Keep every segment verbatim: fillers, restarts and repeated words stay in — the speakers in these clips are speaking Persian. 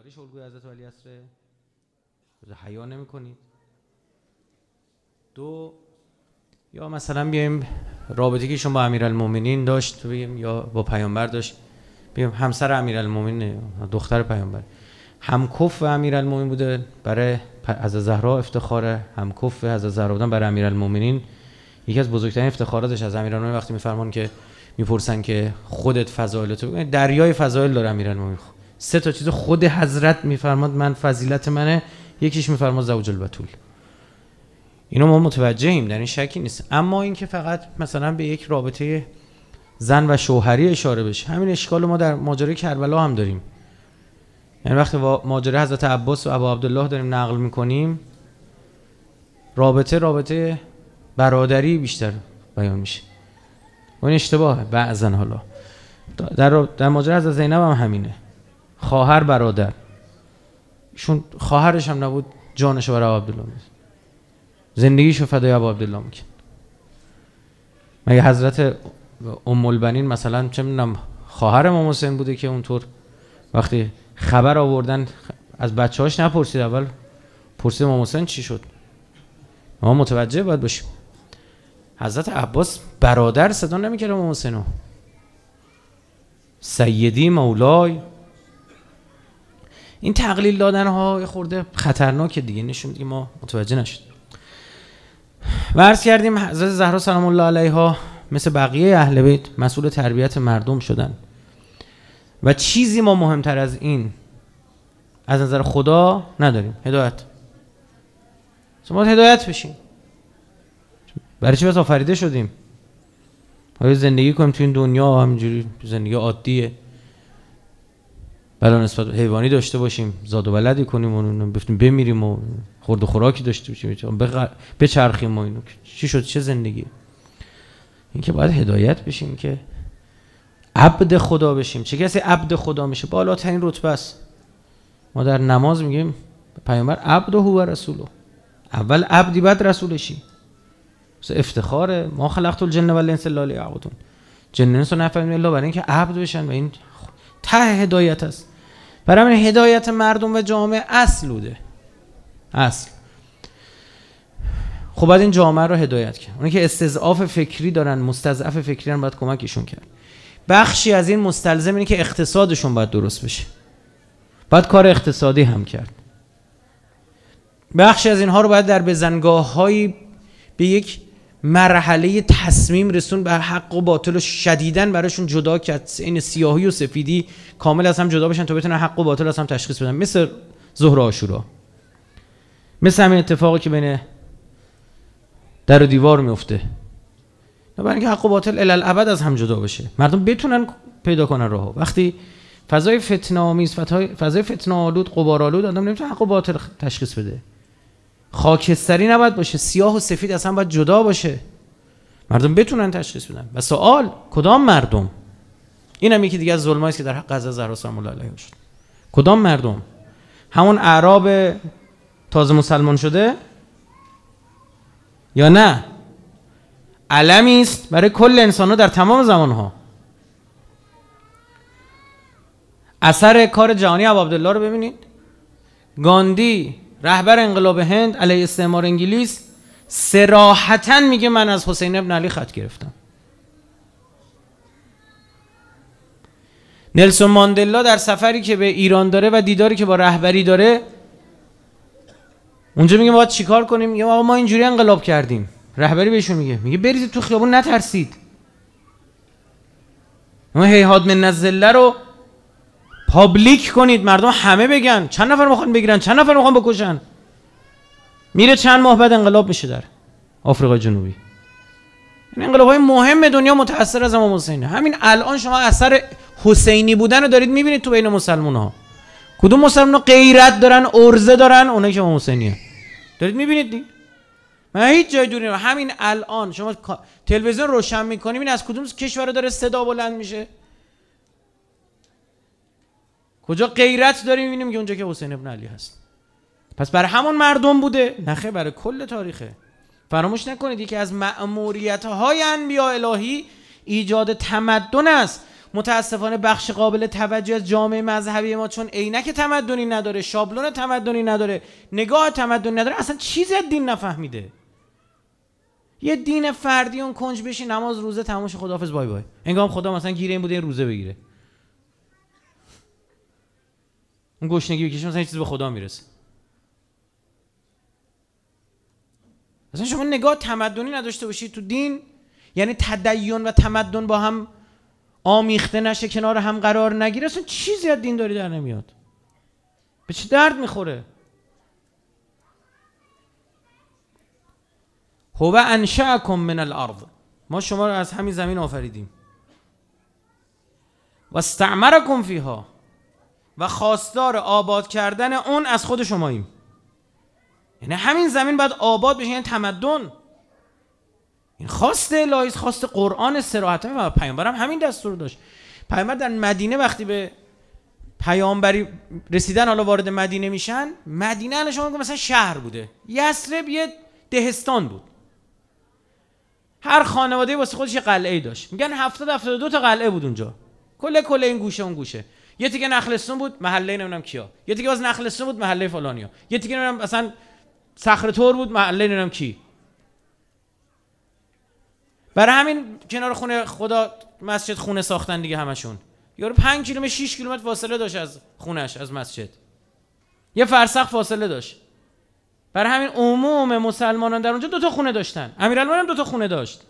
پیامبری الگوی حضرت ولیعصر؟ حیا نمی‌کنید؟ دو، یا مثلا بیایم رابطه که شما با امیرالمومنین داشت بگیم یا با پیامبر داشت، بگیم همسر امیرالمومنین دختر پیامبر همکف امیرالمومنین بوده، برای حضرت زهرا افتخار همکف حضرت زهرا بودن برای امیرالمومنین یکی از بزرگترین افتخاراتش از امیرالمومنین. وقتی میفرمان که میپرسن که خودت فضایلت بگو، دریای فضایل داره امیرالمومنین. سه تا چیز خود حضرت میفرماد من فضیلت منه، یکیش میفرماد زوج البتول. اینو ما متوجهیم، در این شکی نیست. اما اینکه فقط مثلا به یک رابطه زن و شوهری اشاره بشه، همین اشکال ما در ماجرای کربلا هم داریم. یعنی وقتی ماجرای حضرت عباس و ابا عبدالله داریم نقل میکنیم، رابطه رابطه برادری بیشتر بیان میشه و این اشتباهه بعضن. حالا در در ماجرای حضرت زینب هم همینه، خواهر برادر، شون خواهرش هم نبود جانشو برای ابا عبدالله می‌ذاشت، زندگیشو فدای ابا عبدالله میکرد. مگه حضرت ام البنین مثلا چه میدونم خواهر امام حسین بوده که اونطور وقتی خبر آوردن از بچه‌هاش نپرسید، اول پرسید امام حسین چی شد؟ ما متوجه باید باشیم حضرت عباس برادر صدا نمیکرد امام حسینو، سیدی مولای. این تقلیل دادن ها خورده خطرناکه دیگه، نشون میده ما متوجه نشد. و عرض کردیم حضرت زهرا سلام الله علیها مثل بقیه اهل بیت مسئول تربیت مردم شدن و چیزی ما مهمتر از این از نظر خدا نداریم، هدایت. ما هدایت بشیم. برای چی بس آفریده شدیم؟ آیا زندگی کنیم تو این دنیا همینجوری زندگی عادیه، بلا نسبت حیوانی داشته باشیم، زاد و ولدی کنیم و بفتیم بمیریم و خورد و خوراکی داشته باشیم بچرخیم و اینو چی شد؟ چه زندگی؟ این که باید هدایت بشیم که عبد خدا بشیم. چه کسی عبد خدا میشه؟ بالاترین رتبه است. ما در نماز میگیم پیامبر عبد و هو رسوله، اول عبدی بعد رسولشی. افتخاره. ما خلقت الجن والانس الا لیعبدون، جن انس نفهمیم الا برای اینکه عبد بشن و این ته هدایت است. برای همین هدایت مردم و جامعه اصل بوده، اصل. خب بعد این جامعه رو هدایت کرد. اونی که استضعاف فکری دارن، مستضعف فکری دارن، باید کمکشون کرد. بخشی از این مستلزم اینه که اقتصادشون باید درست بشه، باید کار اقتصادی هم کرد. بخشی از اینها رو باید در بزنگاه‌هایی به یک مرحله تصمیم رسون، به حق و باطل و شدیداً براشون جدا کرد، این سیاهی و سفیدی کامل از هم جدا بشن تا بتونن حق و باطل از هم تشخیص بدن، مثل ظهر و عاشورا، مثل همین اتفاقی که بین در و دیوار میفته. برای اینکه حق و باطل الالعبد از هم جدا بشه، مردم بتونن پیدا کنن راهو. وقتی فضای فتنه آمیز، فضای فتنه آلود، غبار آلود، آدم نمیتونه حق و باطل تشخیص بده. خاکستری نباید باشه، سیاه و سفید اصلا باید جدا باشه، مردم بتونن تشخیص بدن. و سوال کدام مردم؟ این هم یکی دیگه از ظلمایی است که در حق حضرت زهرا سلام الله علیها شد. کدام مردم؟ همون اعراب تازه مسلمان شده یا نه؟ علمی است برای کل انسان‌ها در تمام زمان‌ها. اثر کار جهانی ابا عبدالله رو ببینید. گاندی رهبر انقلاب هند علیه استعمار انگلیس صراحتاً میگه من از حسین ابن علی خط گرفتم. نلسون ماندلا در سفری که به ایران داره و دیداری که با رهبری داره، اونجا میگه ما باید چیکار کنیم؟ میگه ما اینجوری انقلاب کردیم. رهبری بهشون میگه میگه برید تو خیابون، نترسید. ما هیهات من الذله رو پابلیک کنید، مردم همه بگن. چند نفر میخوان بگیرن، چند نفر میخوان بکشن. میره چند ماه بعد انقلاب میشه در آفریقای جنوبی. این انقلاب‌های مهم دنیا متأثر از امام حسینه. همین الان شما اثر حسینی بودن رو دارید میبینید تو بین مسلمان‌ها. کدوم مسلمان‌ها غیرت دارن، عرضه دارن؟ اونایی که امام حسینیه. دارید میبینید دیگه. من هیچ جای دوری نمی‌رم. همین الان شما تلویزیون روشن می‌کنید، این از کدوم کشور داره صدا بلند میشه؟ کجا غیرت داریم می‌بینیم که اونجا که حسین ابن علی هست. پس برای همون مردم بوده؟ نخیر، برای کل تاریخه. فراموش نکنید یکی از مأموریت‌های انبیاء الهی ایجاد تمدن است. متاسفانه بخش قابل توجه از جامعه مذهبی ما چون عینک تمدنی نداره، شابلون تمدنی نداره، نگاه تمدنی نداره، اصلا چیزی از دین نفهمیده. یه دین فردی اون کنج بشی، نماز روزه تموم، خداحافظ بای بای. انگار خدا مثلا گیره این بوده این روزه بگیره. اون گشنگی بکشه مثلا چیزی به خدا میرسه. مثلا شما نگاه تمدنی نداشته باشید تو دین، یعنی تدین و تمدن با هم آمیخته نشه، کنار هم قرار نگیره، اصلا چیزی از دین داری در نمیاد. به چه درد میخوره؟ هو انشأکم من الارض، ما شما رو از همین زمین آفریدیم. و استعمرکم فیها، و خواستار آباد کردن اون از خود شماییم. یعنی همین زمین باید آباد بشه، یعنی تمدن. این خواست الهی، خواست قرآن صراحتا. و پیامبرم همین دستور داشت. پیامبر در مدینه وقتی به پیامبری رسیدن، حالا وارد مدینه میشن، مدینه الان شما مثلا شهر بوده، یثرب یه دهستان بود. هر خانواده واسه خودش یه قلعه داشت. میگن هفتاد هفتاد و دو تا قلعه بود اونجا، کل کل این گوشه اون گوشه. یه تیکه نخلستون بود، محله نمیدونم کیا. یه تیکه باز نخلستون بود، محله فلانیا. یه تیکه نمیدونم مثلا صخره تور بود، محله نمیدونم کی. برای همین کنار خونه خدا مسجد خونه ساختن دیگه همشون. یارو پنج کیلومتر شش کیلومتر فاصله داشت از خونش، از مسجد. یه فرسخ فاصله داشت. برای همین عموم مسلمانان در اونجا دو تا خونه داشتن. امیرالمومنین هم دو تا خونه داشت.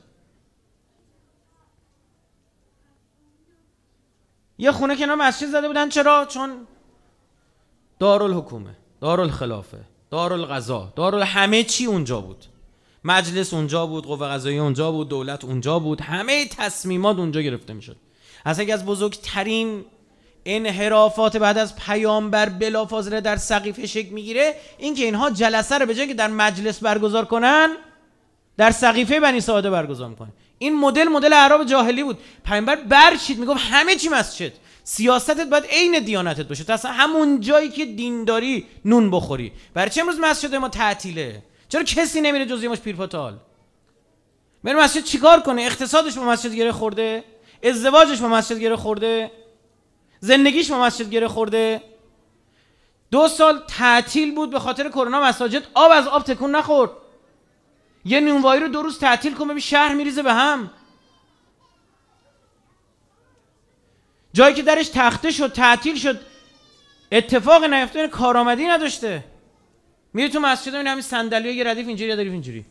یه خونه کنار مسجد زده بودن. چرا؟ چون دارالحکومه، دارالخلافه، دارالقضا، دارال همه چی اونجا بود. مجلس اونجا بود، قوه قضاییه اونجا بود، دولت اونجا بود، همه تصمیمات اونجا گرفته میشد. اصلا یکی از بزرگترین انحرافات بعد از پیامبر بلافاصله در سقیفه شکل میگیره این که اینها جلسه رو به جای که در مجلس برگزار کنن، در سقیفه بنی ساعده برگزار میکنن. این مدل مدل اعراب جاهلی بود. پیامبر برچید میگفت همه چی مسجد، سیاستت باید عین دیانتت باشه، تا اصلا همون جایی که دینداری نون بخوری. برای چه امروز مسجد ما تعطیله؟ چرا کسی نمیره جز یه مش پیرپاتال؟ بره مسجد چیکار کنه؟ اقتصادش با مسجد گره خورده، ازدواجش با مسجد گره خورده، زندگیش با مسجد گره خورده. دو سال تعطیل بود به خاطر کرونا، مساجد آب از آب تکون نخورد. یه نونوایی رو دو روز تعطیل کن ببین شهر میریزه به هم. جایی که درش تخته شد تعطیل شد، اتفاق نیفتاد، کارآمدی نداشته. میری تو مسجد میبینی همین صندلی‌ها یه ردیف اینجوری، یه ردیف اینجوری.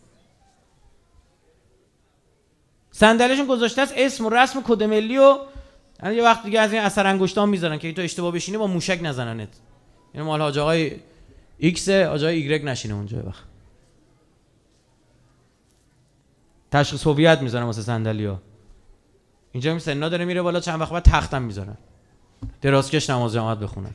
صندلیشون گذاشته است اسم و رسم و کد ملی و یه وقت دیگه از این اثر انگشتام میذارن که تو اشتباه بشینی با موشک نزننت. یعنی مال حاج آقای ایکس، حاج آقای ایگرگ نشینه اونجا. وقت تشخیص هویت میذارن واسه صندلی‌ها. اینجا می سنا داره میره بالا، چند وقت بعد تختم میذارن درازکش نماز جماعت بخونن.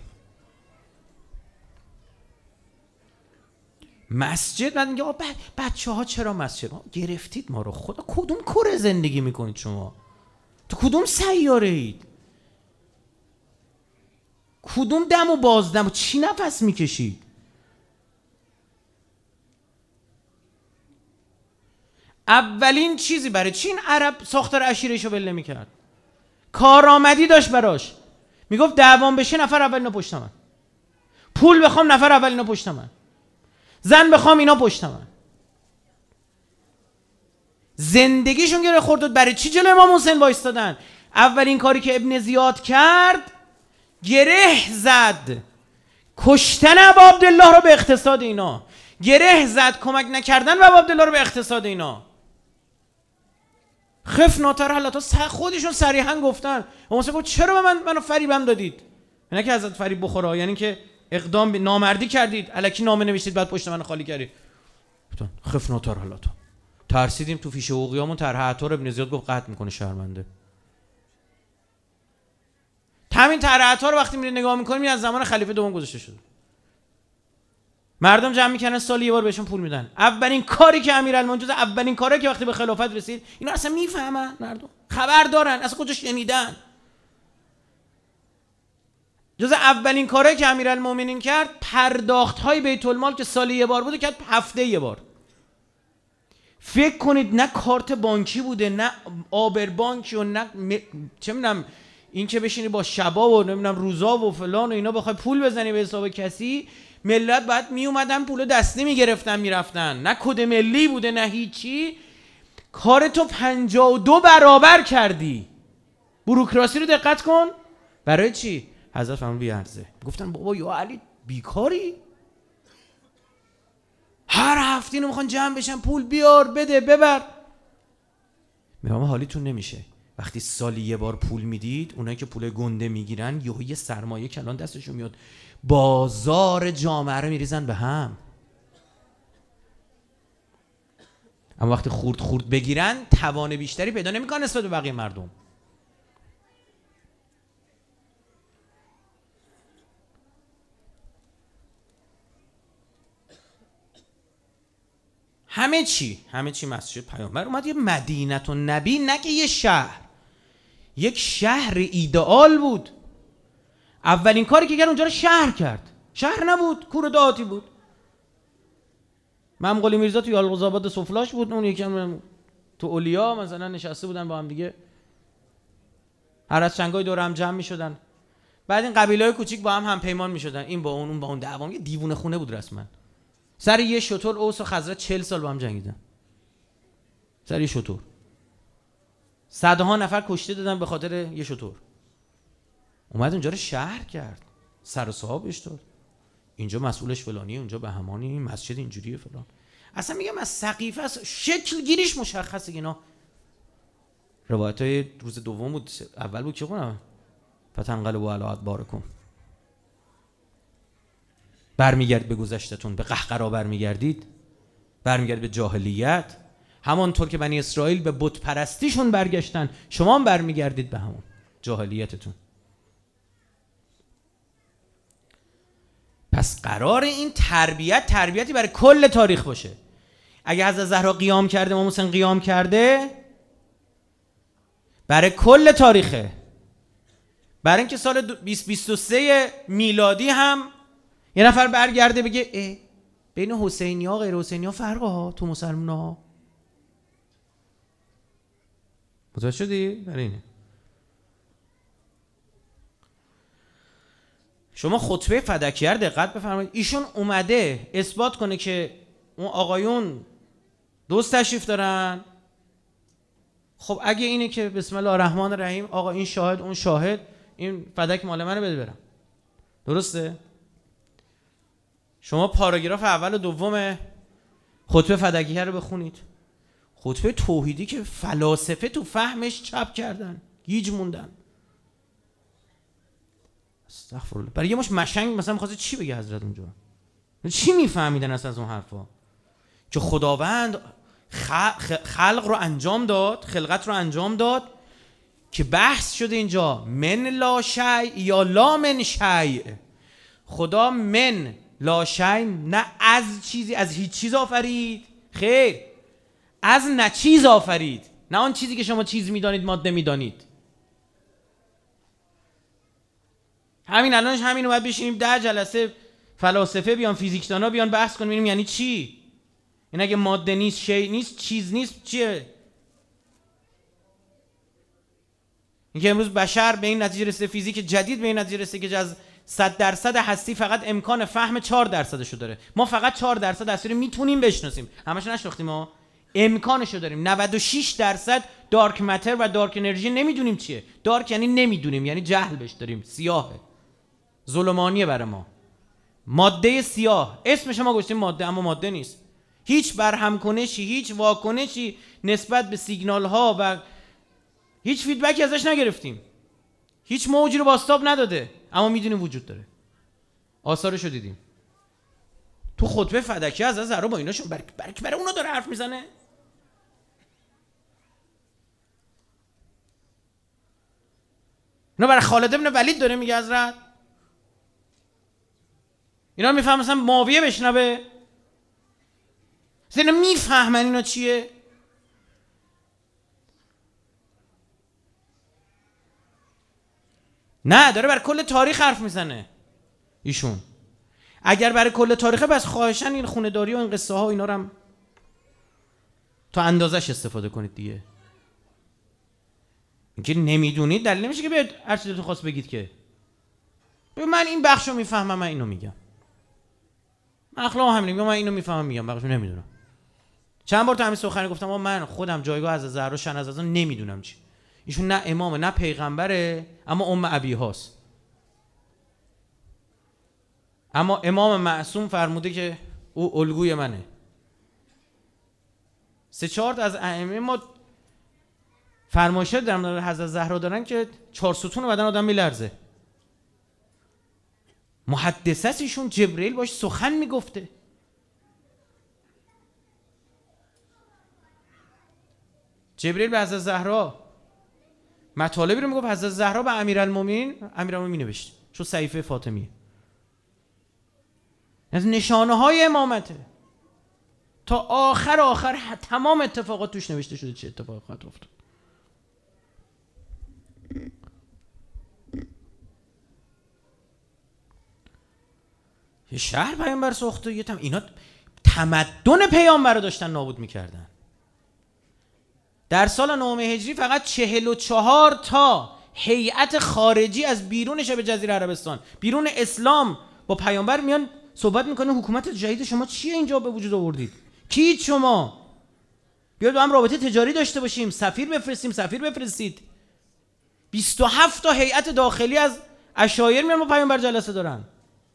مسجد بعد میگه بچه ها چرا مسجد؟ گرفتید ما رو خدا. کدوم کره زندگی میکنید شما؟ تو کدوم سیاره اید؟ کدوم دم و بازدم و چی نفس میکشید؟ اولین چیزی برای چین عرب ساختار عشیرهشو بله میکرد، کارآمدی داشت براش. میگفت دعوام بشه نفر اول اینا پشت من، پول بخوام نفر اول اینا پشت من، زن بخوام اینا پشت من. زندگیشون گره خورد. برای چی جلوی امام حسین وایستادن؟ اولین کاری که ابن زیاد کرد گره زد کشتن ابا عبدالله رو به اقتصاد اینا، گره زد کمک نکردن به ابا عبدالله رو به اقتصاد اینا. خف ناتر حالتا خودشون صریحا گفتن. امام حسین گفت چرا به من منو فریبم دادید؟ نه که ازت فریب بخوره، یعنی که اقدام به نامردی کردید، الکی نامه نوشتید بعد پشت منو خالی کردید. خف ناتر حالتا ترسیدیم تو فیش حقوقیامون طرح عطار ابن زیاد گفت قطع میکنه شرمنده. همین طرح عطار وقتی میره نگاه میکنیم از زمان خلیفه دوم گذاشته شده. مردم جمع میکنن سال یه بار بهشون پول میدن. اولین کاری که امیرالمومنین، اولین کاری که وقتی به خلافت رسید، اینا اصلا میفهمن، مردم خبر دارن، اصلا کجا شنیدن. جز اولین کاری که امیرالمومنین کرد پرداخت های بیت المال که سال یه بار بوده کرد هفته یه بار. فکر کنید نه کارت بانکی بوده، نه آبر بانکی و نه م... چه میدونم این که بشینی با شبا و نمیدونم روزا و فلان و اینا بخوای پول بزنی به حساب کسی، ملت بعد می اومدن پول دستی میگرفتن میرفتن، نه کد ملی بوده نه هیچی. کار تو پنجاه و دو برابر کردی. بوروکراسی رو دقت کن. برای چی؟ حضرت فرمود بیارزه. گفتن بابا یا علی بیکاری؟ هر هفته اینو میخوان جمع بشن پول بیار بده ببر. میگم حالیتون نمیشه. وقتی سالی یه بار پول میدید، اونایی که پول گنده میگیرن یهو یه سرمایه کلان دستشون میاد، بازار جامعه رو میریزن به هم. اما وقتی خورد خورد بگیرن، توان بیشتری پیدا نمیکنن نسبت به بقیه مردم. همه چی همه چی مسجد پیامبر اومد یه مدینه و نبی، نه که یه شهر، یک شهر ایدئال بود. اولین کاری که کرد اونجا رو شهر کرد. شهر نبود، کوره دهاتی بود. ممقلی میرزا تو یالقوزآباد سفلاش بود، اون یکم تو اولیا مثلا نشسته بودن با هم دیگه، هر از چنگای دور هم جمع میشدن. بعد این قبیله‌های کوچیک با هم هم پیمان میشدن، این با اون اون با اون دعوام. یه دیوونه خونه بود رسما. سر یه شتر اوس و خزرج چهل سال با هم جنگیدن. سر یه شتر صدها نفر کشته دادن به خاطر یه شتر. اومد اونجا رو شهر کرد، سر و صاحبش داد. اینجا مسئولش فلانی، اونجا بهمانی، این مسجد اینجوریه فلان. اصلا میگم از سقیفه است، شکل گیریش مشخصه. اینا روایتای روز دوم بود، اول بود که خونم فتنقلبوا علی ادبارکم، برمیگرد به گذشتتون، به قهقرا برمیگردید، برمیگرد به جاهلیت. همانطور که بنی اسرائیل به بت پرستیشون برگشتن، شما هم برمیگردید به همون جاهلیتتون. پس قرار این تربیت تربیتی برای کل تاریخ باشه. اگه حضرت زهرا قیام کرده، امام حسین قیام کرده، برای کل تاریخه. برای اینکه سال بیست بیست و سه میلادی هم یه نفر برگرده بگه اه بین حسینی ها غیر حسینی ها فرقه ها تو مسلمان ها. متوجه شدی؟ برای اینه شما خطبه فدکیه رو دقت بفرمایید. ایشون اومده اثبات کنه که اون آقایون دوست تشریف دارن. خب اگه اینه که بسم الله الرحمن الرحیم، آقا این شاهد اون شاهد، این فدک مال منه، بده برم. درسته؟ شما پاراگراف اول و دوم خطبه فدکیه رو بخونید. خطبه توحیدی که فلاسفه تو فهمش چپ کردن، گیج موندن. استغفرالله. برای یه مش مشنگ مثلا می‌خواد چی بگه حضرت اونجا؟ چی میفهمیدن اصلا از اون حرفا؟ که خداوند خلق رو انجام داد، خلقت رو انجام داد، که بحث شده اینجا من لا شیء یا لا من شیء. خدا من لا شیء، نه از چیزی، از هیچ چیز آفرید، خیر، از نه چیز آفرید، نه آن چیزی که شما چیز میدانید ماده میدانید. همین الانش همین اومد بشینیم ده جلسه فلاسفه بیان، فیزیکدانا بیان بحث کنیم ببینیم یعنی چی. این اگه ماده نیست، شیء نیست، چیز نیست، چیه؟ اینکه امروز بشر به این نتیجه رسیده، فیزیک جدید به این نتیجه رسیده که از صد درصد هستی فقط امکان فهم چهار درصدشو داره. ما فقط چهار درصد هستی رو میتونیم بشناسیم، همش نشناختیم، ما امکانشو داریم. نود و شش درصد دارک متر و دارک انرژی نمیدونیم چیه. دارک یعنی نمیدونیم، یعنی جهل بهش داریم، سیاهه، ظلمانیه برای ما. ماده سیاه، اسمش ما گذاشتیم ماده، اما ماده نیست. هیچ برهم کنشی، هیچ واکنشی نسبت به سیگنال ها و هیچ فیدبکی ازش نگرفتیم. هیچ موجی رو بازتاب نداده، اما میدونیم وجود داره. آثارشو دیدیم. تو خطبه فدکیه از زهرا با ایناشون برای برای برای اونا داره حرف میزنه. اینا برای خالد ابن ولید داره میگه حضرت. اینا میفهم مثلا معاویه بشنوه. اینا میفهمن اینا چیه؟ نه، داره برای کل تاریخ حرف میزنه ایشون. اگر برای کل تاریخه، بس خواهشن این خونه داری و این قصه ها و اینا رو هم تا اندازش استفاده کنید دیگه. اینکه نمیدونید دلیل نمیشه که بیاید هر چیزی تو خواست بگید که من این بخشو میفهمم من اینو میگم. من اخلاق همین میگم، من اینو میفهمم میگم، بخشو نمیدونم. چند بار تو همین سخنرانی گفتم من خودم جایگاه حضرت زهرا شهناز نمیدونم چی. ایشون نه امامه نه پیغمبره، اما ام ابی هاست. اما امام معصوم فرموده که او الگوی منه. سه چهار از ائمه ما فرمایشات در مورد حضرت زهرا دارن که چهار ستون بدن آدم میلرزه. محدثه ایشون جبرئیل باش سخن میگفته. جبرئیل به حضرت زهرا مطالبی رو میگفت، حضرت زهرا به امیرالمومنین امیرالمومنین نوشت چون صحیفه فاطمیه. از نشانه های امامته تا آخر آخر تمام اتفاقات توش نوشته شده چه اتفاقی خواهد افتاد. یه شهر پیامبر ساخته، یه تم اینا تمدن پیامبر رو داشتن نابود میکردن. در سال نهم هجری فقط چهل و چهار تا هیئت خارجی از بیرون شبه جزیره عربستان، بیرون اسلام، با پیامبر میان صحبت میکنه حکومت جدید شما چیه اینجا به وجود آوردید؟ کیید شما؟ بیاید با هم رابطه تجاری داشته باشیم، سفیر بفرستیم، سفیر بفرستید. بیست و هفت تا هیئت داخلی از عشایر میان با پیامبر جلسه دارن.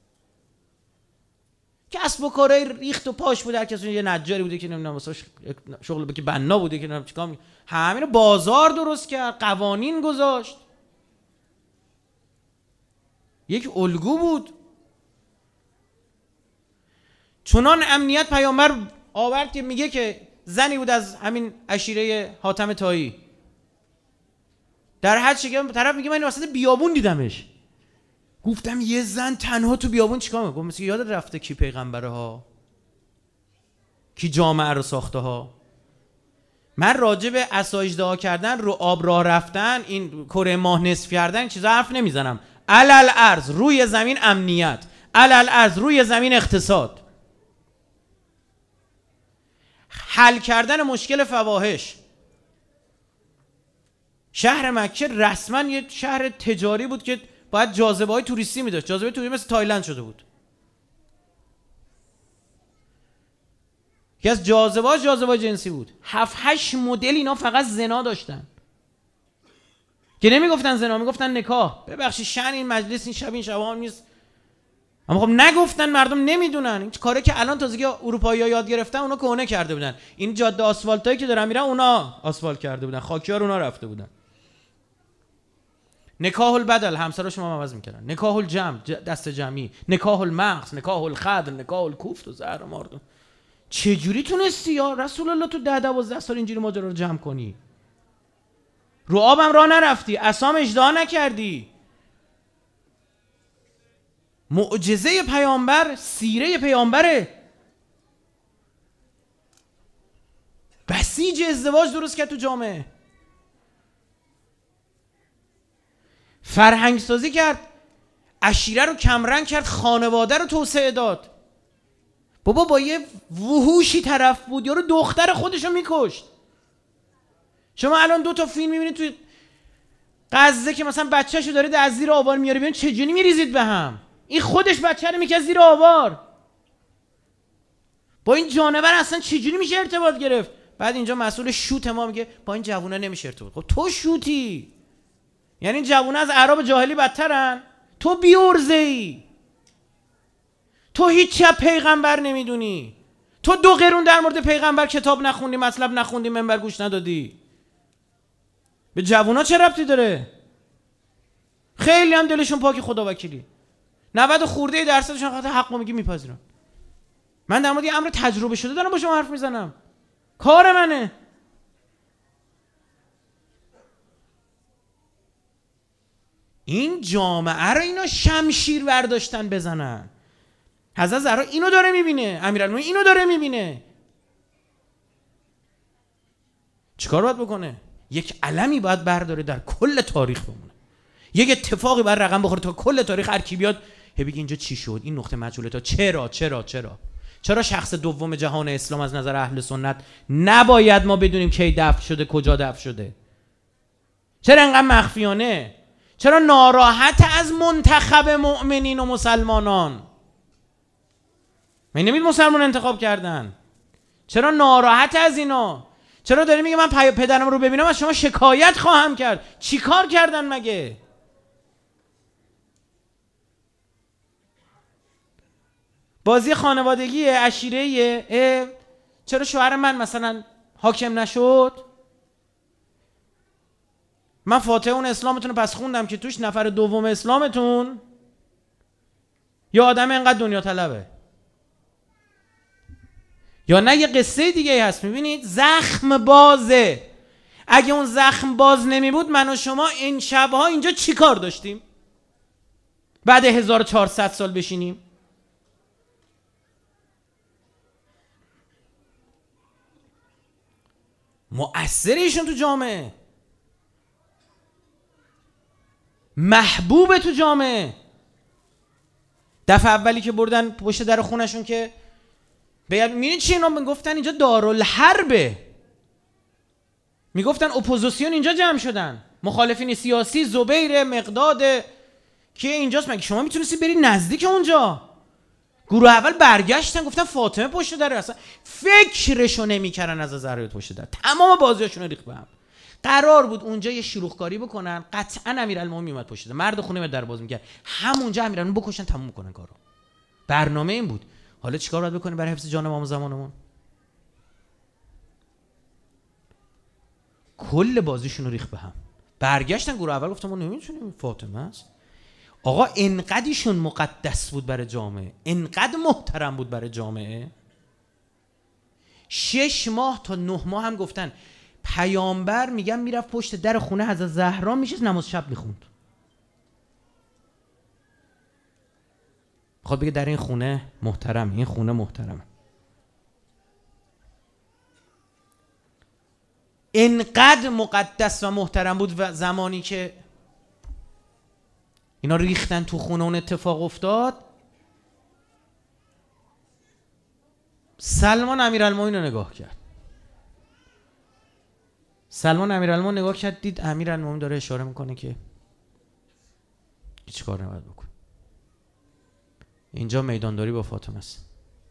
کسب و کارهای ریخت و پاش بود، هر کسی یه نجاری بوده که نمیدونم واسه شغل بکی بنا بوده که نمیدونم چیکار می همین بازار درست کرد، قوانین گذاشت، یک الگو بود. چنان امنیت پیامبر آورد که میگه که زنی بود از همین عشیره حاتم طایی در حد شگم طرف میگه من وسط بیابون دیدمش. گفتم یه زن تنها تو بیابون چیکار میکنه؟ مثل یاد رفته کی پیغمبره ها، کی جامعه رو ساخته ها. من راجع به عصا اژدها کردن، رو آب راه رفتن، این کره ماه نصف کردن این چیزا حرف نمیزنم. علل ارض روی زمین امنیت، علل ارض روی زمین اقتصاد، حل کردن مشکل فواحش. شهر مکه رسما یه شهر تجاری بود که باید جاذبه های توریستی می داشت. جاذبه توریستی مثل تایلند شده بود. که از جاذبه ها جاذبه جنسی بود. هفت هشت مدل اینا فقط زنا داشتن که نمی گفتن زنا، می گفتن نکاح. ببخشید شأن این مجلس این شب این شب هم نیست، اما خب نگفتن، مردم نمیدونن. این کاری که الان تازگی اروپایی‌ها یاد گرفتن اونا کهنه کرده بودن. این جاده آسفالتایی که دارن میرن اونا آسفالت کرده بودن، خاکیار اونا رفته بودن. نکاح البدل همسرا شما عوض میکردن، نکاح الجمع دست جمعی، نکاح المغز، نکاح الخدر، نکاح الکفت و زهر مردم. چه جوری تونستی یا رسول الله تو ده دوازده سال اینجوری ماجرا رو جمع کنی؟ رو آبم راه نرفتی، عصام اژدها نکردی. معجزه پیامبر، سیره پیامبره. بسیج ازدواج درست کرد تو جامعه، فرهنگ سازی کرد، عشیره رو کمرنگ کرد، خانواده رو توسعه داد. بابا با یه وحوشی طرف بود، یارو دختر خودشو میکشت. شما الان دو تا فیلم میبینید توی غزه که مثلا بچه‌شو داره از زیر آوار میاره، ببین چجوری میریزید به هم. این خودش بچه رو میکشه زیر آوار. با این جانور اصلا چجوری میشه ارتباط گرفت؟ بعد اینجا مسئول شوت ما میگه با این جوونا نمیشه ارتباط. خب تو شوتی، یعنی این جوونا از اعراب جاهلی بدترن؟ تو بیورزه‌ای، تو هیچی از پیغمبر نمیدونی، تو دو قرون در مورد پیغمبر کتاب نخوندی، مطلب نخوندی، منبر گوش ندادی. به جوونا چه ربطی داره؟ خیلی هم دلشون پاک خدا وکیلی، نود خورده درصدشون خاطر حق میگی میپذیرن. من در مورد یه امر تجربه شده دارم با شما حرف میزنم، کار منه. این جامعه رو اینا شمشیر برداشتن بزنن. حضرت زهرا اینو داره میبینه، امیرالمومنین اینو داره میبینه. چیکار باید بکنه؟ یک علمی باید برداره در کل تاریخ بمونه، یک اتفاقی باید رقم بخوره تا کل تاریخ هر کی بیاد هی بگه اینجا چی شد، این نقطه مجهوله تا چرا چرا چرا چرا شخص دوم جهان اسلام از نظر اهل سنت نباید ما بدونیم کی دفن شده، کجا دفن شده. چرا انقدر مخفیانه؟ چرا ناراحت از منتخب مؤمنین و مسلمانان؟ من نمید مسلمان انتخاب کردن، چرا ناراحت از اینا؟ چرا داری میگه من پدرم رو ببینم از شما شکایت خواهم کرد؟ چی کار کردن مگه؟ بازی خانوادگی عشیره. چرا شوهر من مثلا حاکم نشد؟ من فاتحه اون اسلامتون رو پس خوندم که توش نفر دوم اسلامتون یا آدم اینقدر دنیا طلبه یا نه. یه قصه دیگه هست، میبینید زخم بازه. اگه اون زخم باز نمی بود من و شما این شبها اینجا چی کار داشتیم؟ بعد هزار و چهارصد سال بشینیم؟ مؤثره ایشون تو جامعه، محبوب تو جامعه. دفعه اولی که بردن پشت در خونشون که میبینید چی اینا میگفتن؟ اینجا دارالحربه. میگفتن اپوزیسیون اینجا جمع شدن، مخالفین سیاسی، زبیر، مقداد که اینجاست. مگه شما میتونستی بری نزدیک اونجا؟ گروه اول برگشتن گفتن فاطمه پشت در، اصلا فکرشو نمیکردن از زهرا پشت در. تمام بازیاشون ریخت به هم. قرار بود اونجا یه شلوغکاری بکنن، قطعا امیرالمومنین میومد پشت در، مرد خونه در باز میکرد، همونجا امیرالمومنین بکشن تموم کنن کارو. برنامه این بود. حالا چیکار باید بکنیم برای حفظ جان امام زمانمون؟ کل بازیشون رو ریخت به هم. برگشتن گروه اول گفتن ما نمیتونیم، فاطمه است. آقا انقدرشون مقدس بود برای جامعه، انقدر محترم بود برای جامعه. شش ماه تا نه ماه هم گفتن پیامبر میگم میرفت پشت در خونه حضرت زهرا میشه نماز شب میخوند. خب بگه در این خونه محترم، این خونه محترمه. انقدر مقدس و محترم بود و زمانی که اینا ریختن تو خونه اون اتفاق افتاد، سلمان امیرالمومنین رو نگاه کرد. سلمان امیرالمومنین نگاه کرد، دید امیرالمومنین داره اشاره میکنه که هیچ کار نباید بکن، اینجا میدانداری با فاطمه است.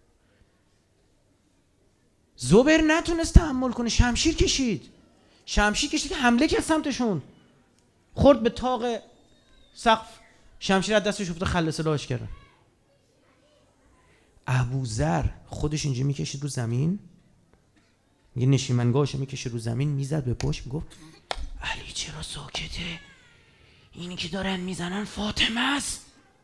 زبیر نتونست تحمل کنه، شمشیر کشید. شمشیر کشید که حمله کرد سمتشون، خورد به طاق سقف، شمشیر از دستش افتاد، خل سلاحش کردن. ابوذر خودش اینجا میکشید رو زمین، یه نشیمنگاهش میکشید رو زمین، میزد به پشت، میگفت علی چرا ساکته؟ اینی که دارن میزنن فاطمه است.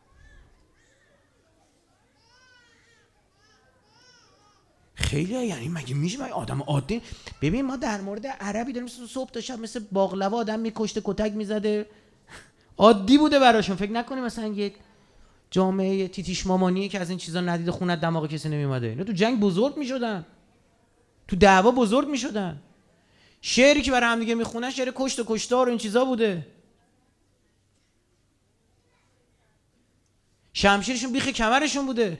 خیلی یعنی مگه میشه مگه آدم عادی؟ ببین ما در مورد عربی داریم صبح تا شب مثل باقلوا آدم میکشته، کتک میزده، عادی بوده براشون. فکر نکنی مثلا یک جامعه تیتیش مامانیه که از این چیزا ندیده، خونت دماغ کسی نمیومده. اینا تو جنگ بزرگ میشدن، تو دعوا بزرگ میشدن. شعری که برای هم دیگه میخونن شعر کشت و کشتار و این چیزا بوده. شمشیرشون بیخ کمرشون بوده.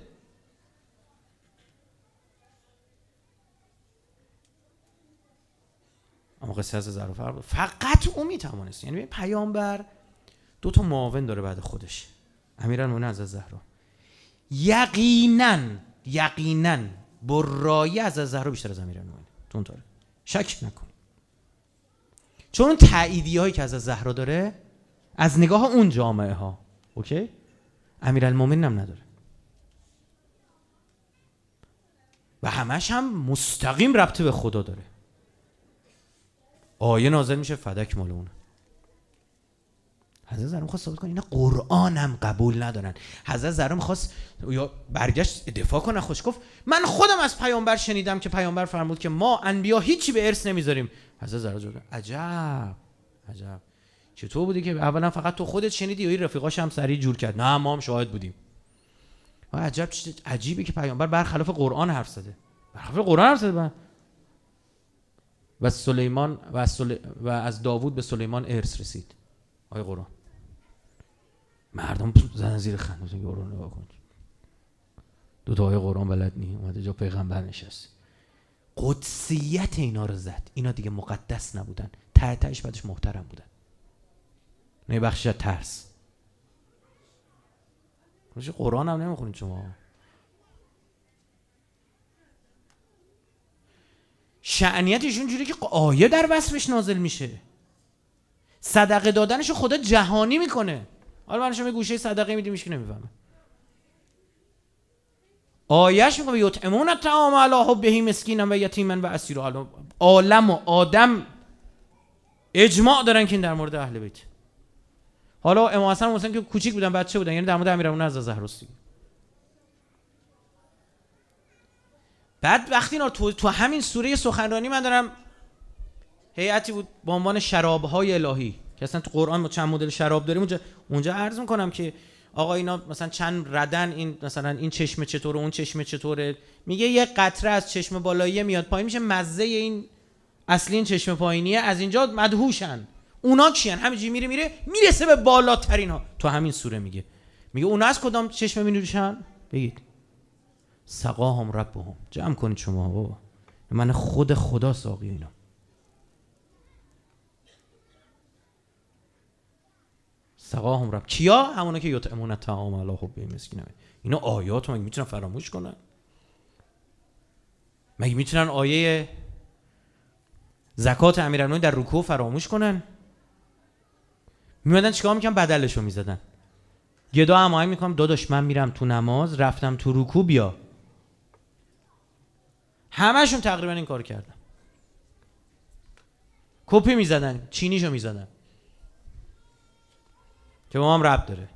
اما قصه از زهرا فرق بود. فقط اون میتوانست. یعنی پیامبر دو تا معاون داره بعد خودش، امیرالمومنین از زهرا. یقینا یقینا برایی از زهرا بیشتر از امیرالمومنین، تو اون طوره شک نکن. چون اون تأییدی هایی که از زهرا داره از نگاه اون جامعه ها، اوکی، امیرالمومنین هم نداره و همش هم مستقیم ربطه به خدا داره. آیه نازل میشه فدک مال اونه. حضرت زهرا می‌خواست ثابت کنه اینا قرآن هم قبول ندارن. حضرت زهرا می‌خواست یا برگشت دفاع کنه، خوش گفت من خودم از پیامبر شنیدم که پیامبر فرمود که ما انبیا هیچی به ارث نمیذاریم. حضرت زهرا جواب عجب عجب، چطور بودی که اولا فقط تو خودت شنیدی یا این رفیقاش هم سریع جور کرد؟ نه ما هم شاهد بودیم. عجب عجیبه که پیامبر برخلاف قرآن حرف زده. برخلاف قرآن حرف زده. و سلیمان و از, سلی... و از داوود به سلیمان ارث رسید. آیه قرآن. مردم زدن زیر خنده. قرآن نگاه کن. دو تا آیه قرآن بلد نی، اومده جا پیغمبر نشست. قدسیت اینا رو زد. اینا دیگه مقدس نبودن، ته تهش بعدش محترم بودن. نه بخشی از ترس. قرآن هم نمیخونید شما. شأنیتش اونجوری که آیه در وصفش نازل میشه. صدقه دادنش خدا جهانی میکنه. حالا من شما گوشه صدقه میدیم میشه که نمیفهمه. آیهش میگه یطعمون الطعام علی حبه مسکینا و یتیما و اسیرا. عالم و آدم اجماع دارن که این در مورد اهل بیت. حالا امام حسن و حسین که کوچیک بودن، بچه بودن، یعنی در مورد امیرالمومنین از زهراستی. بعد وقتی اینا تو, تو همین سوره سخنرانی من دارم، هیئتی بود با عنوان شراب‌های الهی که اصلا تو قرآن ما چند مدل شراب داریم، اونجا اونجا عرض می‌کنم که آقا اینا مثلا چند ردن، این مثلا این چشمه چطوره، اون چشمه چطوره، میگه یه قطره از چشمه بالایی میاد پایین میشه مزه این اصلی این چشمه پایینیه، از اینجا مدهوشن. اونا کیان؟ همینجوری میره میره میرسه به بالاترین ها. تو همین سوره میگه میگه اونا از کدام چشمه مینوشن؟ بگید سقاهم ربهم. جمع کنید شما بابا، من خود خدا ساقی اینا. سقاهم رب کیا؟ همونا که یطعمون الطعام علی حبه مسکینا. اینا آیات مگه میتونن فراموش کنن؟ مگه میتونن آیه زکات امیرالمومنین در رکوع فراموش کنن؟ میمدن چیکار میکنن؟ بدلشو میزدن. گدا هماهنگ میکنم داداش من میرم تو نماز، رفتم تو رکوع بیا. همشون تقریبا این کار کردن. کپی میزدن، چینیشو میزدن که با ما هم ربط داره.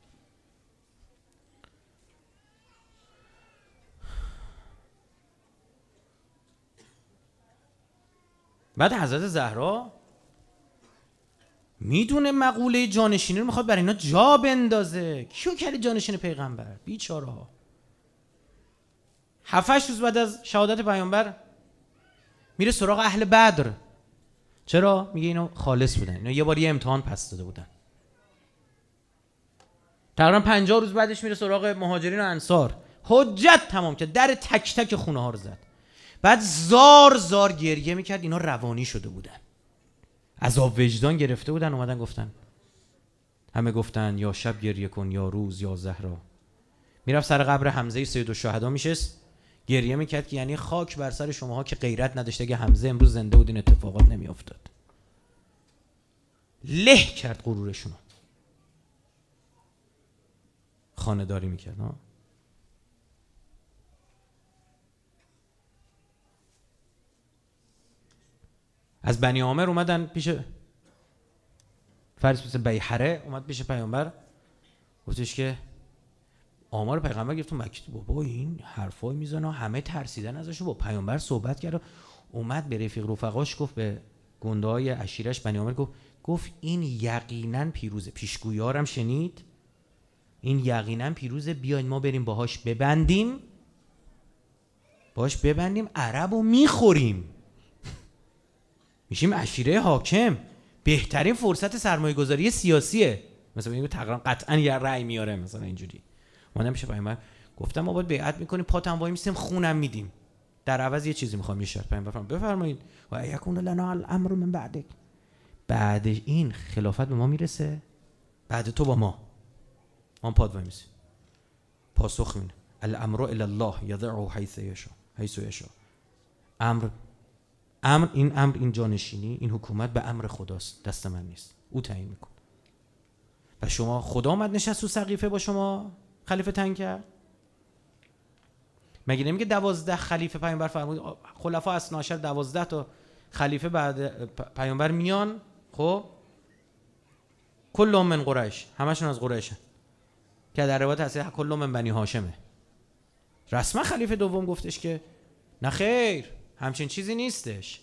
بعد حضرت زهرا میدونه مقوله جانشینی رو میخواد برای اینا جا بندازه. کیو کرده جانشین پیغمبر؟ بیچاره ها. هفتش روز بعد از شهادت پیامبر میره سراغ اهل بدر. چرا؟ میگه اینا خالص بودن، اینا یه بار یه امتحان پس داده بودن. تقریبا پنجاه روز بعدش میره سراغ مهاجرین و انصار. حجت تمام کرد، در تک تک خونه ها رو زد. بعد زار زار گریه میکرد. اینا روانی شده بودن، عذاب وجدان گرفته بودن. اومدن گفتن، همه گفتن یا شب گریه کن یا روز یا زهرا. میرفت سر قبر حمزه سید الشهدا میشست گریه میکرد که یعنی خاک بر سر شماها که غیرت نداشته، اگه حمزه امروز زنده بود این اتفاقات نمیافتاد. له کرد غرورشون، خانه داری میکرد. ها از بنی عامر اومدن پیش فارس مثل بیحره، اومد پیش پیامبر گفتش که آمار پیغمبر گرفت تو مکه. بابا این حرفای میزنه، همه ترسیدن ازش. با پیامبر صحبت کرد، اومد به رفیق رفقاش گفت، به گنده‌های عشیرش بنی عامر گفت گفت این یقینا پیروزه. پیشگویارم شنید، این یقینا پیروزه. بیاین ما بریم باهاش ببندیم، باهاش ببندیم عربو میخوریم، میشیم عشیره حاکم. بهترین فرصت سرمایه گذاری سیاسیه. مثلا میگه تقریبا قطعا یه رأی میاره مثلا اینجوری. اومدم پیش پیامبر گفتم ما باید بیعت میکنیم، پاتم وای میسیم، خونم میدیم، در عوض یه چیزی میخوام. یه شرط پیامبر فرمود بفرمایید و یکون لنا الامر من بعدک. بعد این خلافت به ما میرسه، بعد تو با ما ما پات وای میسیم. پاسخ میده الامر الی الله یضعه حیث یشاء حیث یشاء. امر امر این امر این جانشینی این حکومت به امر خداست، دست من نیست، او تعیین میکنه. و شما خدا اومد نشست تو سقیفه با شما خلیفه تعیین کرد؟ مگه نمیگه دوازده خلیفه پیامبر فرمود خلفا اثنا عشر دوازده تا خلیفه بعد پیامبر میان؟ خب کل من قریش، همشون از قریشن که در روایت هست کل من بنی هاشمه. رسما خلیفه دوم گفتش که نه خیر، همچین چیزی نیستش.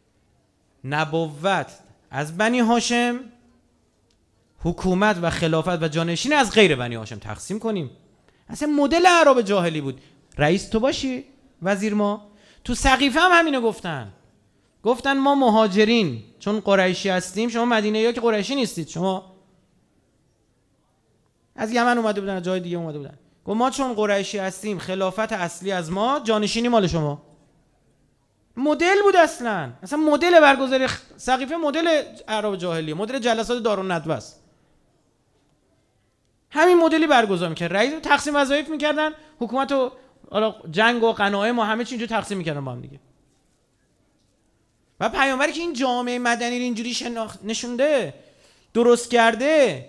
نبوت از بنی هاشم، حکومت و خلافت و جانشین از غیر بنی هاشم تقسیم کنیم. اصلا مدل عرب جاهلی بود. رئیس تو باشی، وزیر ما. تو سقیفه هم همینو گفتن. گفتن ما مهاجرین چون قریشی هستیم، شما مدینه یا که قریشی نیستید، شما از یمن اومده بودن، از جای دیگه اومده بودن. گفت ما چون قریشی هستیم، خلافت اصلی از ما، جانشینی مال شما. مدل بود اصلا. اصلا مدل برگزاری سقیفه مدل عرب جاهلیه، مدل جلسات دارالندوه است. همین مدلی برگزار میکرد، رئیس تقسیم وظایف میکردن، حکومت و حالا جنگ و غنایم و همه چی اینجا تقسیم میکردن با هم دیگه. و پیامبری که این جامعه مدنی رو اینجوری شناخت نشونده، درست کرده،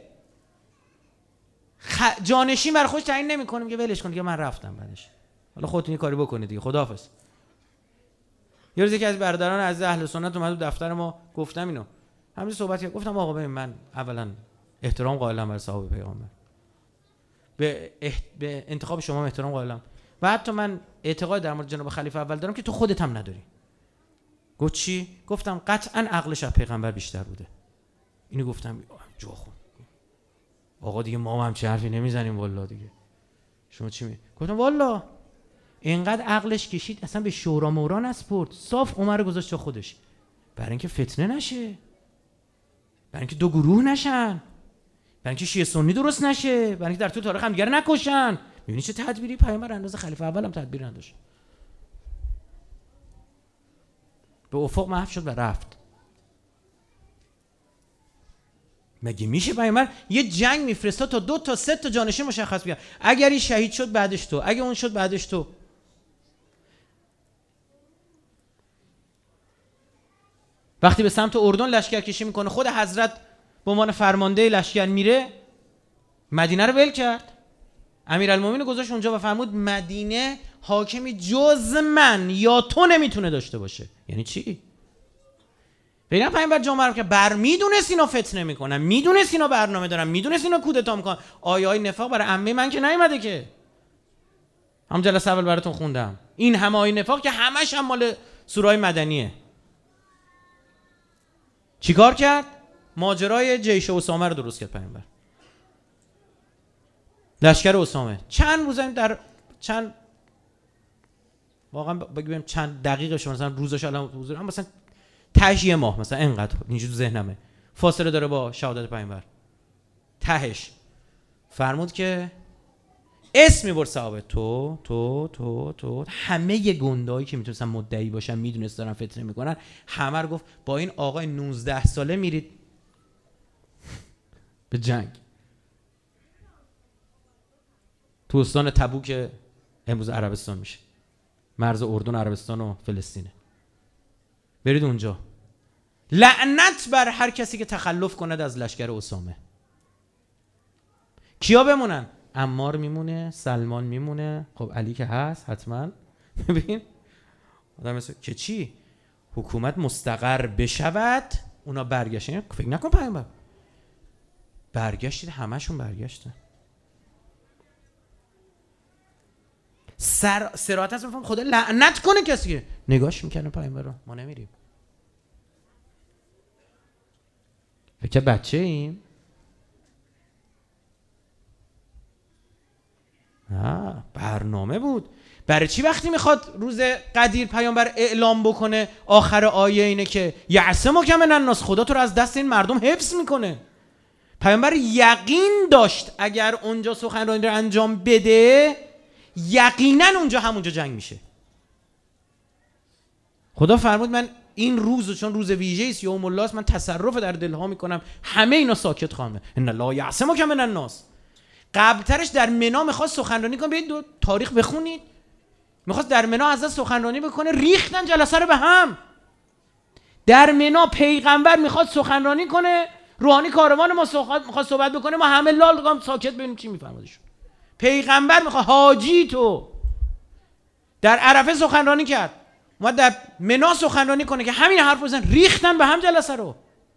خ... جانشین بر خودش تعیین نمیکنه، میگه ولش کن دیگه من رفتم، بعدش حالا خودتون یه کاری بکنید دیگه، خداحافظ. یه روز یکی از برادران از اهل سنت اومد تو دفتر ما، گفتم اینو همین صحبت کرد، گفتم آقا ببین من اولا احترام قائلم بر صحابه پیغمبر، به, احت... به انتخاب شما احترام قائلم، و حتی من اعتقاد در مورد جناب خلیفه اول دارم که تو خودت هم نداری. گفت چی؟ گفتم قطعا عقلش از پیغمبر بیشتر بوده. اینو گفتم جا خون. آقا دیگه ما هم چه حرفی نمیزنیم والله دیگه. شما چی می؟ گفتم والله اینقدر عقلش کشید اصلا به شورا مورا نسپرد، صاف عمر رو گذاشت جا خودش، برای اینکه فتنه نشه، برای اینکه دو گروه نشن، برای اینکه شیعه سنی درست نشه، برای اینکه در طول تاریخ هم دیگه نکشن. میبینی چه تدبیری پیامبر اندازه خلیفه اول هم تدبیر نداشت. به افق محو شد و رفت. مگه میشه پیامبر یه جنگ میفرسته تا دو تا سه تا جانشین مشخص بگه، اگر این شهید شد بعدش تو، اگه اون شد بعدش تو. وقتی به سمت اردن لشکر کشی میکنه، خود حضرت به عنوان فرمانده لشکر میره، مدینه رو ول کرد، امیرالمومنین گذاشت اونجا و فرمود مدینه حاکمی جز من یا تو نمیتونه داشته باشه. یعنی چی؟ ببین پیامبر جامعه رو که بر میدونست اینا فتنه میکنن، میدونست اینا برنامه دارن، میدونست اینا کودتا میکنن. آیه های نفاق برای عمه من که نیومده که، هم جلسه اول براتون خوندم، این همه آیه نفاق که همش هم مال سورای مدنیه. چیکار کرد؟ ماجرای جیش اسامه رو درست کرد پیامبر، لشکر اسامه. چند روز در چند واقعا بگیم چند دقیقه شما مثلا روزش الان حضور هم مثلا تهش یه ماه مثلا اینقدر اینجوری ذهنمه فاصله داره با شهادت پیامبر، تهش فرمود که اسم میبرد صحابه، تو تو تو تو همه گندایی که میتونستن مدعی باشن، میدونست دارن فتنه میکنن، همه رو گفت با این آقای نوزده ساله میرید به جنگ تو استان تبوک امروز عربستان میشه، مرز اردن، عربستان و فلسطینه، برید اونجا. لعنت بر هر کسی که تخلف کند از لشکر اسامه. کیا بمونن؟ عمار میمونه، سلمان میمونه، خب علی که هست حتما. ببین آدم مثل که چی؟ حکومت مستقر بشود، اونا برگشتن. فکر نکن پیامبر برگشتید، همشون برگشتن. سر صراحت هست میفهم خدا لعنت کنه کسی که نگاش میکنه پیامبر رو. ما نمیریم. فکر بچه ایم؟ نه، برنامه بود. برای چی وقتی میخواد روز قدیر پیامبر اعلام بکنه آخر آیه اینه که یعصمک من الناس، خدا تو رو از دست این مردم حفظ میکنه. پیامبر یقین داشت اگر اونجا سخنرانی رو انجام بده یقینا اونجا همونجا جنگ میشه. خدا فرمود من این روز چون روز ویژه است، یوم الله است، من تصرف در دلها میکنم، همه اینا ساکت خواهند. ان الله یعصمک من الناس. قبلترش در منا میخواست سخنرانی کنه، برید دو تاریخ بخونید، میخواست در منا از سخنرانی بکنه، ریختن جلسه رو به هم. در منا پیغمبر میخواد سخنرانی کنه، روحانی کاروان ما میخواد صحبت بکنه، ما همه لال ساکت ببینیم چی میفرمادشون. پیغمبر میخواد حاجی تو در عرفه سخنرانی کرد، ما در منا سخنرانی کنه که همین حرف بزن، ریختن به هم جلسه رو.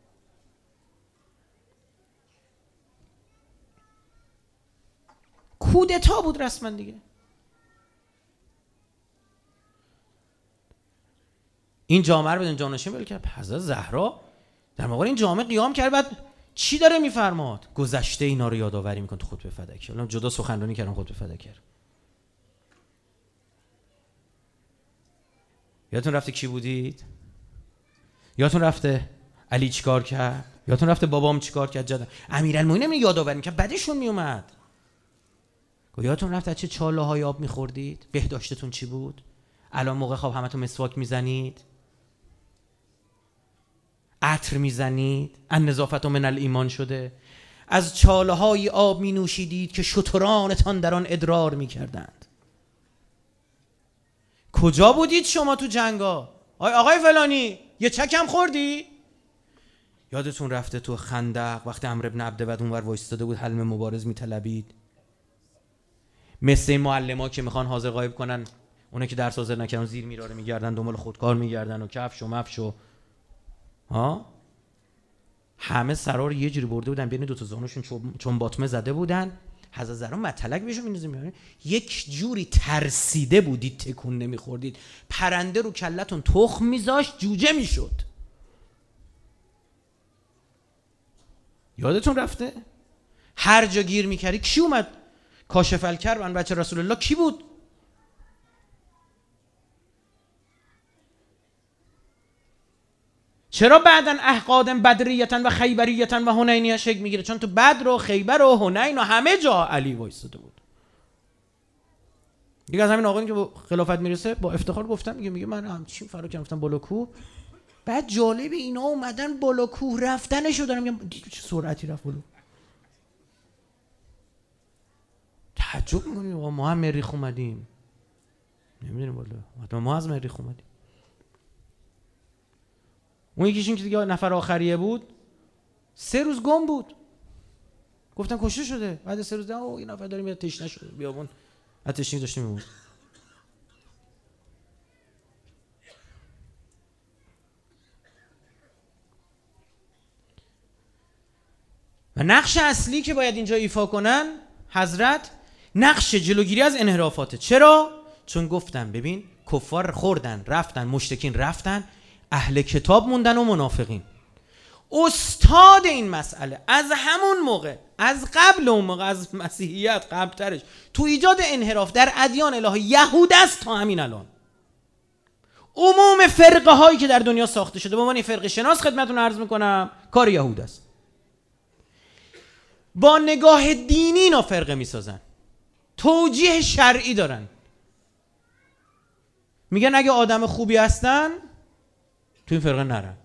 کودتا بود رسما دیگه. این جامعه رو بدون جانشین ول کرد. حضرت زهرا در مقابل این جامعه قیام کرد. بعد چی داره میفرماد؟ گذشته اینا رو یادآوری میکنه تو خطبه فدکی. الان جدا سخنرانی کردن خطبه فدکی. یادتون رفته کی بودید؟ یادتون رفته علی چیکار کرد؟ یادتون رفته بابام چیکار کرد؟ جدا امیرالمومنین می یادآوری میکرد، بعدشون میومد. یادتون رفته چه چاله های آب میخوردید؟ بهداشتتون چی بود؟ الان موقع خواب همتون مسواک میزنید، عطر میزنید، ان نظافت من الایمان شده. از چاله های آب می نوشیدید که شترانتان در آن ادرار می کردند. کجا بودید شما تو جنگا؟ آقای آقای فلانی یه چکم خوردی؟ یادتون رفته تو خندق وقتی عمرو بن عبدود اونور وایستاده بود حلم مبارز میطلبید، مثل این معلما که میخوان حاضر غایب کنن، اونا که درس حاضر نکردن زیر میراره میگردن، دنبال خودکار میگردن و کفش و مفش و ها، همه سرا رو یه جوری برده بودن بین دو تا زانوشون چون باطمه زده بودن، حضرت زهرا مطلق بهشون میندازه، یک جوری ترسیده بودید تکون نمیخوردید، پرنده رو کلتون تخم میذاشت جوجه میشد. یادتون رفته؟ هر جا گیر میکردی کی اومد؟ کاشف الکرب بچه رسول الله کی بود؟ چرا بعدن احقادن بدریتن و خیبریتن و هنینیه شکل میگیره؟ چون تو بدر و خیبر و هنین و همه جا علی وایساده بود. دیگه از همین آقایی که با خلافت میرسه با افتخار گفتم، میگه میگه من همچین فرار کردم رفتم بالا کوه، بعد جالب اینا اومدن بالا کوه رفتنشو دارم میگم چه سرعتی رفت بالا. تعجب میکنیم ما هم مریخ اومدیم، نمیدونیم بالا ما از مریخ اومدیم. اون یکیش این که دیگه نفر آخریه بود، سه روز گم بود، گفتن کشته شده، بعد سه روز دیدن اوه این نفر داریم تشنه شده بیابون، از تشنگی داشته میموند. و نقش اصلی که باید اینجا ایفا کنن حضرت نقش جلوگیری از انحرافاته. چرا؟ چون گفتن ببین کفار خوردن رفتن، مشرکین رفتن، اهل کتاب موندن و منافقین. استاد این مسئله از همون موقع، از قبل اون موقع، از مسیحیت قبلترش، تو ایجاد انحراف در ادیان الهی یهود است تا همین الان. عموم فرقه هایی که در دنیا ساخته شده، با من فرقه شناس خدمتتون عرض میکنم، کار یهود است. با نگاه دینی اینا فرقه میسازن، توجیه شرعی دارن، میگن اگه آدم خوبی هستن تو این فرقه نرن.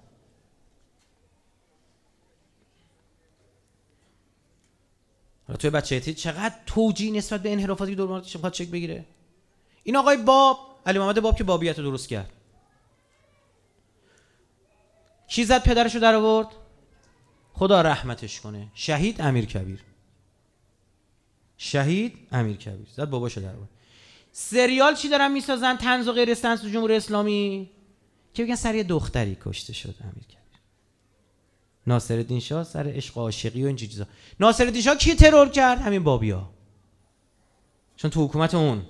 حالا توی بچه ایتی چقدر توجیه نسبت به انحرافاتی دورماناتش میخواد چک بگیره. این آقای باب، علی محمد باب که بابیت رو درست کرد، کی زد پدرشو در آورد؟ خدا رحمتش کنه، شهید امیرکبیر. شهید امیرکبیر زد باباشو در آورد. سریال چی دارن میسازن؟ طنز و غیر طنز تو جمهوری اسلامی که بگن سر یه دختری کشته شد امیرکبیر. ناصرالدین شاه سر عشق و عاشقی و این چیزا. ناصرالدین شاه کی ترور کرد؟ همین بابیا، چون تو حکومت اون.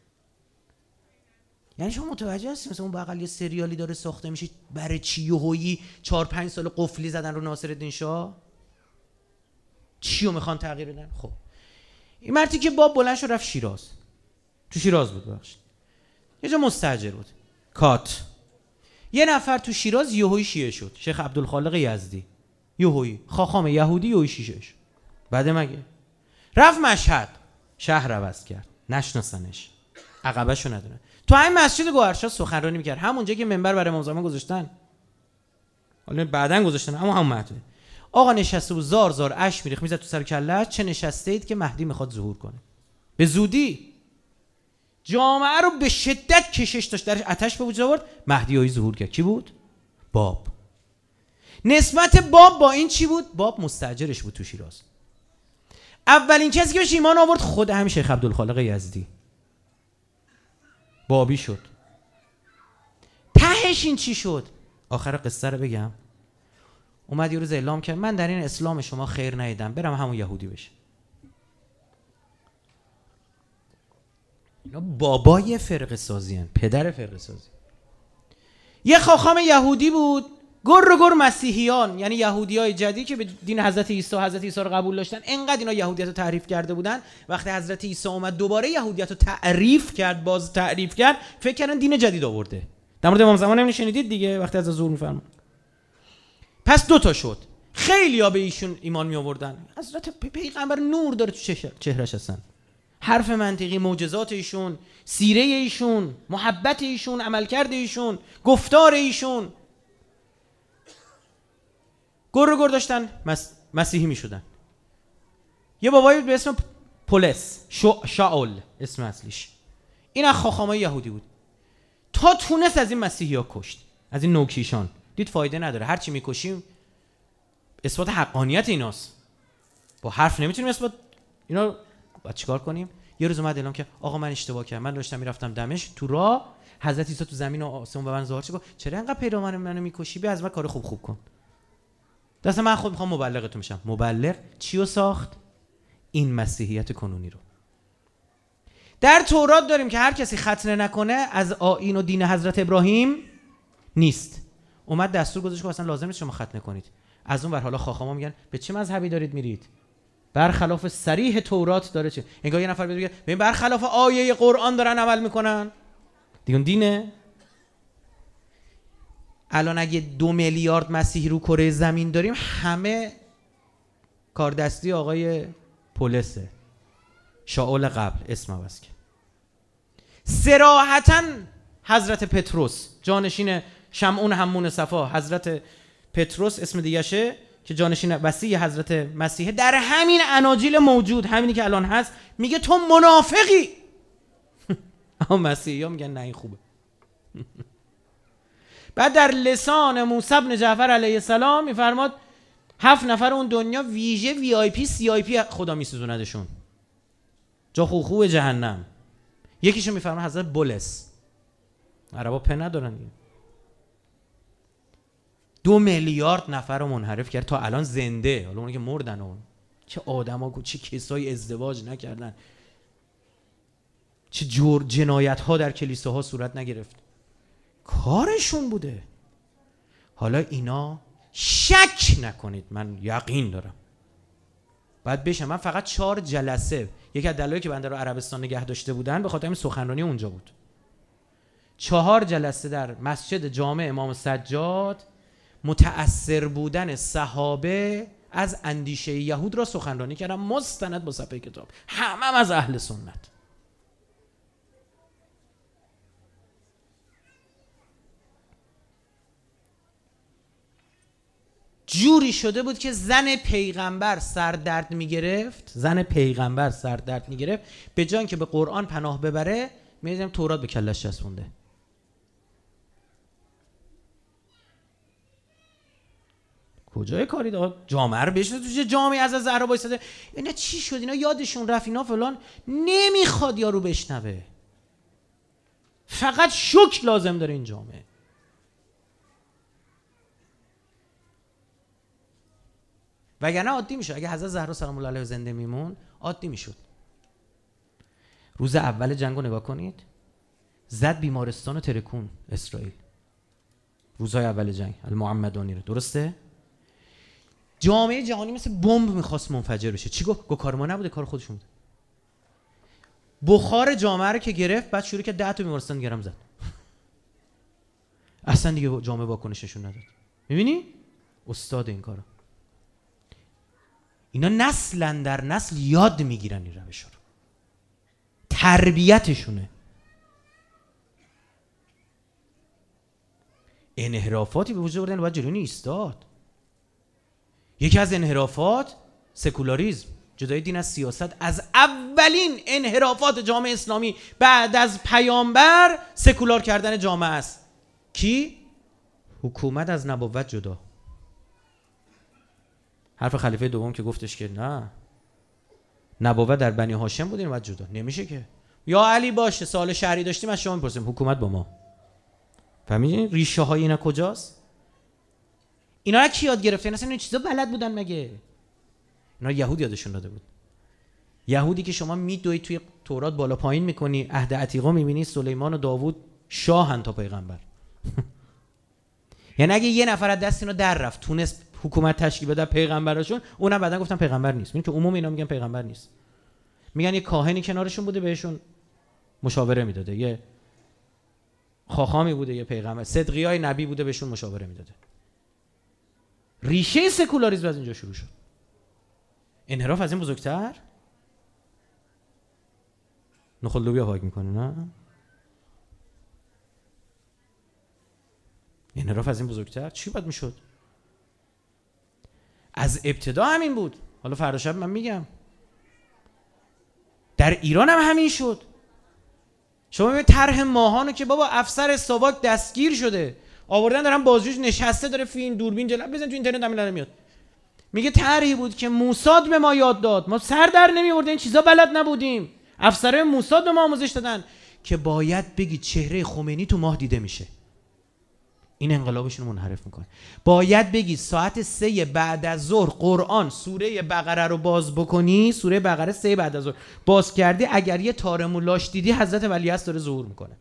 یعنی شما متوجه هستید مثلا اون بغل یه سریالی داره ساخته میشه، برای چی یهویی چهار پنج سال قفلی زدن رو ناصرالدین شاه؟ چی رو میخوان تغییر بدن؟ خب این مردی که باب بلند شد رفت شیراز، تو شیراز بود بخشید، یه جا مستاجر بود کات، یه نفر تو شیراز یهویی شیعه شد، شیخ عبدالخالق یزدی، یهویی خاخام یهودی یهویی شیعه شد. بعد مگه رفت مشهد، شهر عوض کرد، نشناسنش، عقبه‌شو ندونن. تو همین مسجد گوهرشاه سخنرانی میکرد، همونجا که منبر برای امام زمان گذاشتن، حالا بعدن گذاشتن، اما همون مهدی آقا نشسته بود، زار زار اشک میریخت، میزد تو سر کله‌اش، چه نشسته اید که مهدی میخواد ظهور کنه. به زودی جامعه رو به شدت کشش داشت، درش آتش به وجود آورد، مهدیایی ظهور کرد. کی بود؟ باب. نسبت باب با این چی بود؟ باب مستاجرش بود تو شیراز. اولین کسی که بهش ایمان آورد خود همین شیخ عبدالخالق یزدی، بابی شد. تهش این چی شد؟ آخر قصه رو بگم. اومد یه روز اعلام کرد من در این اسلام شما خیر ندیدم، برم همون یهودی بشه. اینا بابای فرقه سازی هن. پدر فرقه سازی. یه خاخام یهودی بود، گر و گر مسیحیان، یعنی یهودی های جدید که به دین حضرت عیسی حضرت عیسی رو قبول داشتن، انقدر اینا یهودیت رو تعریف کرده بودن، وقتی حضرت عیسی اومد دوباره یهودیت رو تعریف کرد، باز تعریف کرد، فکر کردن دین جدید آورده. در مورد امام زمان هم شنیدید دیگه وقتی از ظهور میفرمان. پس دو تا شد. خیلیا به ایشون ایمان می آوردن. حضرت پیغمبر نور داره تو چهرهش هستن. حرف منطقی، معجزات ایشون، سیره ایشون، محبت ایشون، عملکرد ایشون، گفتار ایشون. گر و گر داشتن مس... مسیحی می شدن. یه بابایی به اسم پولس، شاول اسم اصلیش. این از خاخامای یهودی بود. تا تونست از این مسیحی‌ها کشت، از این نوکیشان. دید فایده نداره، هر چی میکشیم اثبات حقانیت ایناست. با حرف نمیتونیم اثبات. اینا باید چیکار کنیم؟ یه روز اومد اعلام که آقا من اشتباه کردم، من داشتم میرفتم دمشق، تو راه حضرت عیسی تو زمین و آسمون به من ظاهر شد، چرا انقدر پیروان منو میکشی؟ بیا از من کار خوب خوب کن. دست من خود میخوام مبلغتون بشم. مبلغ چیو ساخت؟ این مسیحیت کنونی رو. در تورات داریم که هر کسی ختنه نکنه از آیین و دین حضرت ابراهیم نیست. اومد دستور گذاشت که اصلا لازم نیست شما ختنه کنید. از اون ور حالا خاخاما میگن به چه مذهبی دارید میرید؟ برخلاف صریح تورات داره چه؟ انگار یه نفر بگه ببین برخلاف آیه قرآن دارن عمل میکنن. دیگه دینه. الان اگه دو میلیارد مسیحی رو کره زمین داریم، همه کاردستی آقای پولسه، شاول قبل اسم عوض کرد. صراحتاً حضرت پتروس جانشین شمعون همون صفا، حضرت پتروس اسم دیگه‌شه که جانشین وصی حضرت مسیحه، در همین اناجیل موجود، همینی که الان هست، میگه تو منافقی. اما مسیحی‌ها میگن نه این خوبه. بعد در لسان موسی بن جعفر علیه السلام میفرماد هفت نفر اون دنیا ویژه وی آی پی سی آی پی خدا میسوزوندشون جا خوخو جهنم. یکیشون میفرماد حضرت بولس. عربا په ندارن دیگه. دو میلیارد نفر رو منحرف کرد تا الان زنده. حالا اونی که مردن، اون چه آدما، چه کسایی ازدواج نکردن، چه جور جنایت ها در کلیساها صورت نگرفت، کارشون بوده. حالا اینا شک نکنید، من یقین دارم باید بشه. من فقط چهار جلسه، یکی از دلایلی که بنده رو عربستان نگه داشته بودن به خاطر این سخنرانی اونجا بود، چهار جلسه در مسجد جامع امام سجاد متأثر بودن صحابه از اندیشه یهود را سخنرانی کردم، مستند با صفحه کتاب، همه هم از اهل سنت. جوری شده بود که زن پیغمبر سر درد میگرفت، زن پیغمبر سر درد میگرفت، به جای که به قرآن پناه ببره میدیدم تورات به کلش چسبونده. کجای کاری داد؟ جامعه رو بهش تو جامعه از از زهرا وایساده. اینا چی شد؟ اینا یادشون رفت، اینا فلان. نمیخواد یارو بشنوه، فقط شوک لازم داره این جامعه. وگرنه عادی میشه. اگه حضرت زهرا سلام الله علیها زنده میمون عادی میشد. روز اول جنگو نگاه کنید، زد بیمارستان ترکون اسرائیل. روزهای اول جنگ المعمدانی رو، درسته؟ جامعه جهانی مثل بمب میخواست منفجر بشه. چی گفت؟ گفت کار ما نبوده، کار خودشون بود. بخار جامعه رو که گرفت، بعد شروع کرد ده تا بیمارستان گرم زد. اصلا دیگه جامعه واکنششون نداد. میبینی؟ استاد این کارا. اینا نسلا در نسل یاد میگیرن این روش رو، تربیتشونه. انحرافاتی به وجود آوردن باید جلوی ایستاد. یکی از انحرافات سکولاریسم، جدای دین از سیاست. از اولین انحرافات جامعه اسلامی بعد از پیامبر سکولار کردن جامعه است. کی؟ حکومت از نبوت جدا. حرف خلیفه دوم که گفتش که نه، نبوت در بنی هاشم بود، این وقت جدا نمیشه که. یا علی باشه سوال شهری داشتیم از شما میپرسیم، حکومت با ما. فهمیدین ریشه های اینا کجاست؟ اینا را کی یاد گرفته؟ اینا اصلا این چیزا بلد بودن مگه؟ اینا یهود یادشون داده بود. یهودی که شما میدوی توی تورات بالا پایین میکنی، عهد عتیقا میبینی سلیمان و داوود شاهن تا پیغمبر. یعنی اگه یه نفر از دست اینا در رفت تونست حکومت تشکیل بده پیغمبرشون، اونم بعدن گفتن پیغمبر نیست. میگن که عموم اینا میگن پیغمبر نیست، میگن یه کاهنی کنارشون بوده بهشون مشاوره میداده، یه خاخامی بوده، یه پیغمبر، صدقیای نبی بوده بهشون مشاوره میداده. ریشه سکولاریسم از اینجا شروع شد. انحراف از این بزرگتر؟ نخل لوبیا پاک میکنه نه؟ انحراف از این بزرگتر چی باید میشد؟ از ابتدا همین بود. حالا فردا شب من میگم در ایران هم همین شد. شما ببینید طرح ماهانو که بابا افسر ساواک دستگیر شده، آوردن دارن بازجوش نشسته داره فیلم دوربین جلو، بزن تو اینترنت همین الان میاد. میگه طرحی بود که موساد به ما یاد داد، ما سر در نمی‌آوردیم، این چیزا بلد نبودیم. افسرهای موساد به ما آموزش دادن که باید بگید چهره خمینی تو ماه دیده میشه. این انقلابشون رو منحرف میکنه. باید بگید ساعت سه بعد از ظهر قرآن سوره بقره رو باز بکنی، سوره بقره سه بعد از ظهر باز کردی، اگر یه تار مولاش دیدی حضرت ولیعصر داره ظهور میکنه.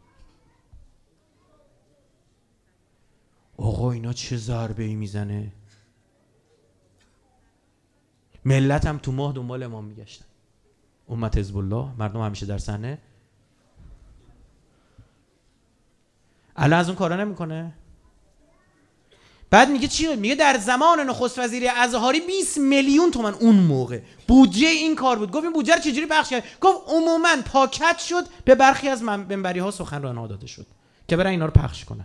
آقا اینا چه ضربه ای میزنه. ملت هم تو ماه دنبال امام میگشتن، امت حزب الله، مردم همیشه در صحنه. الان از اون کارا نمیکنه. بعد میگه چی؟ میگه در زمان نخست وزیر ازهاری بیست میلیون تومان اون موقع بودجه این کار بود. گفت این بودجه رو چجوری پخش کرد؟ گفت عموما پاکت شد، به برخی از منبری ها سخنرانی‌ها داده شد که برای اینا رو پخش کنن.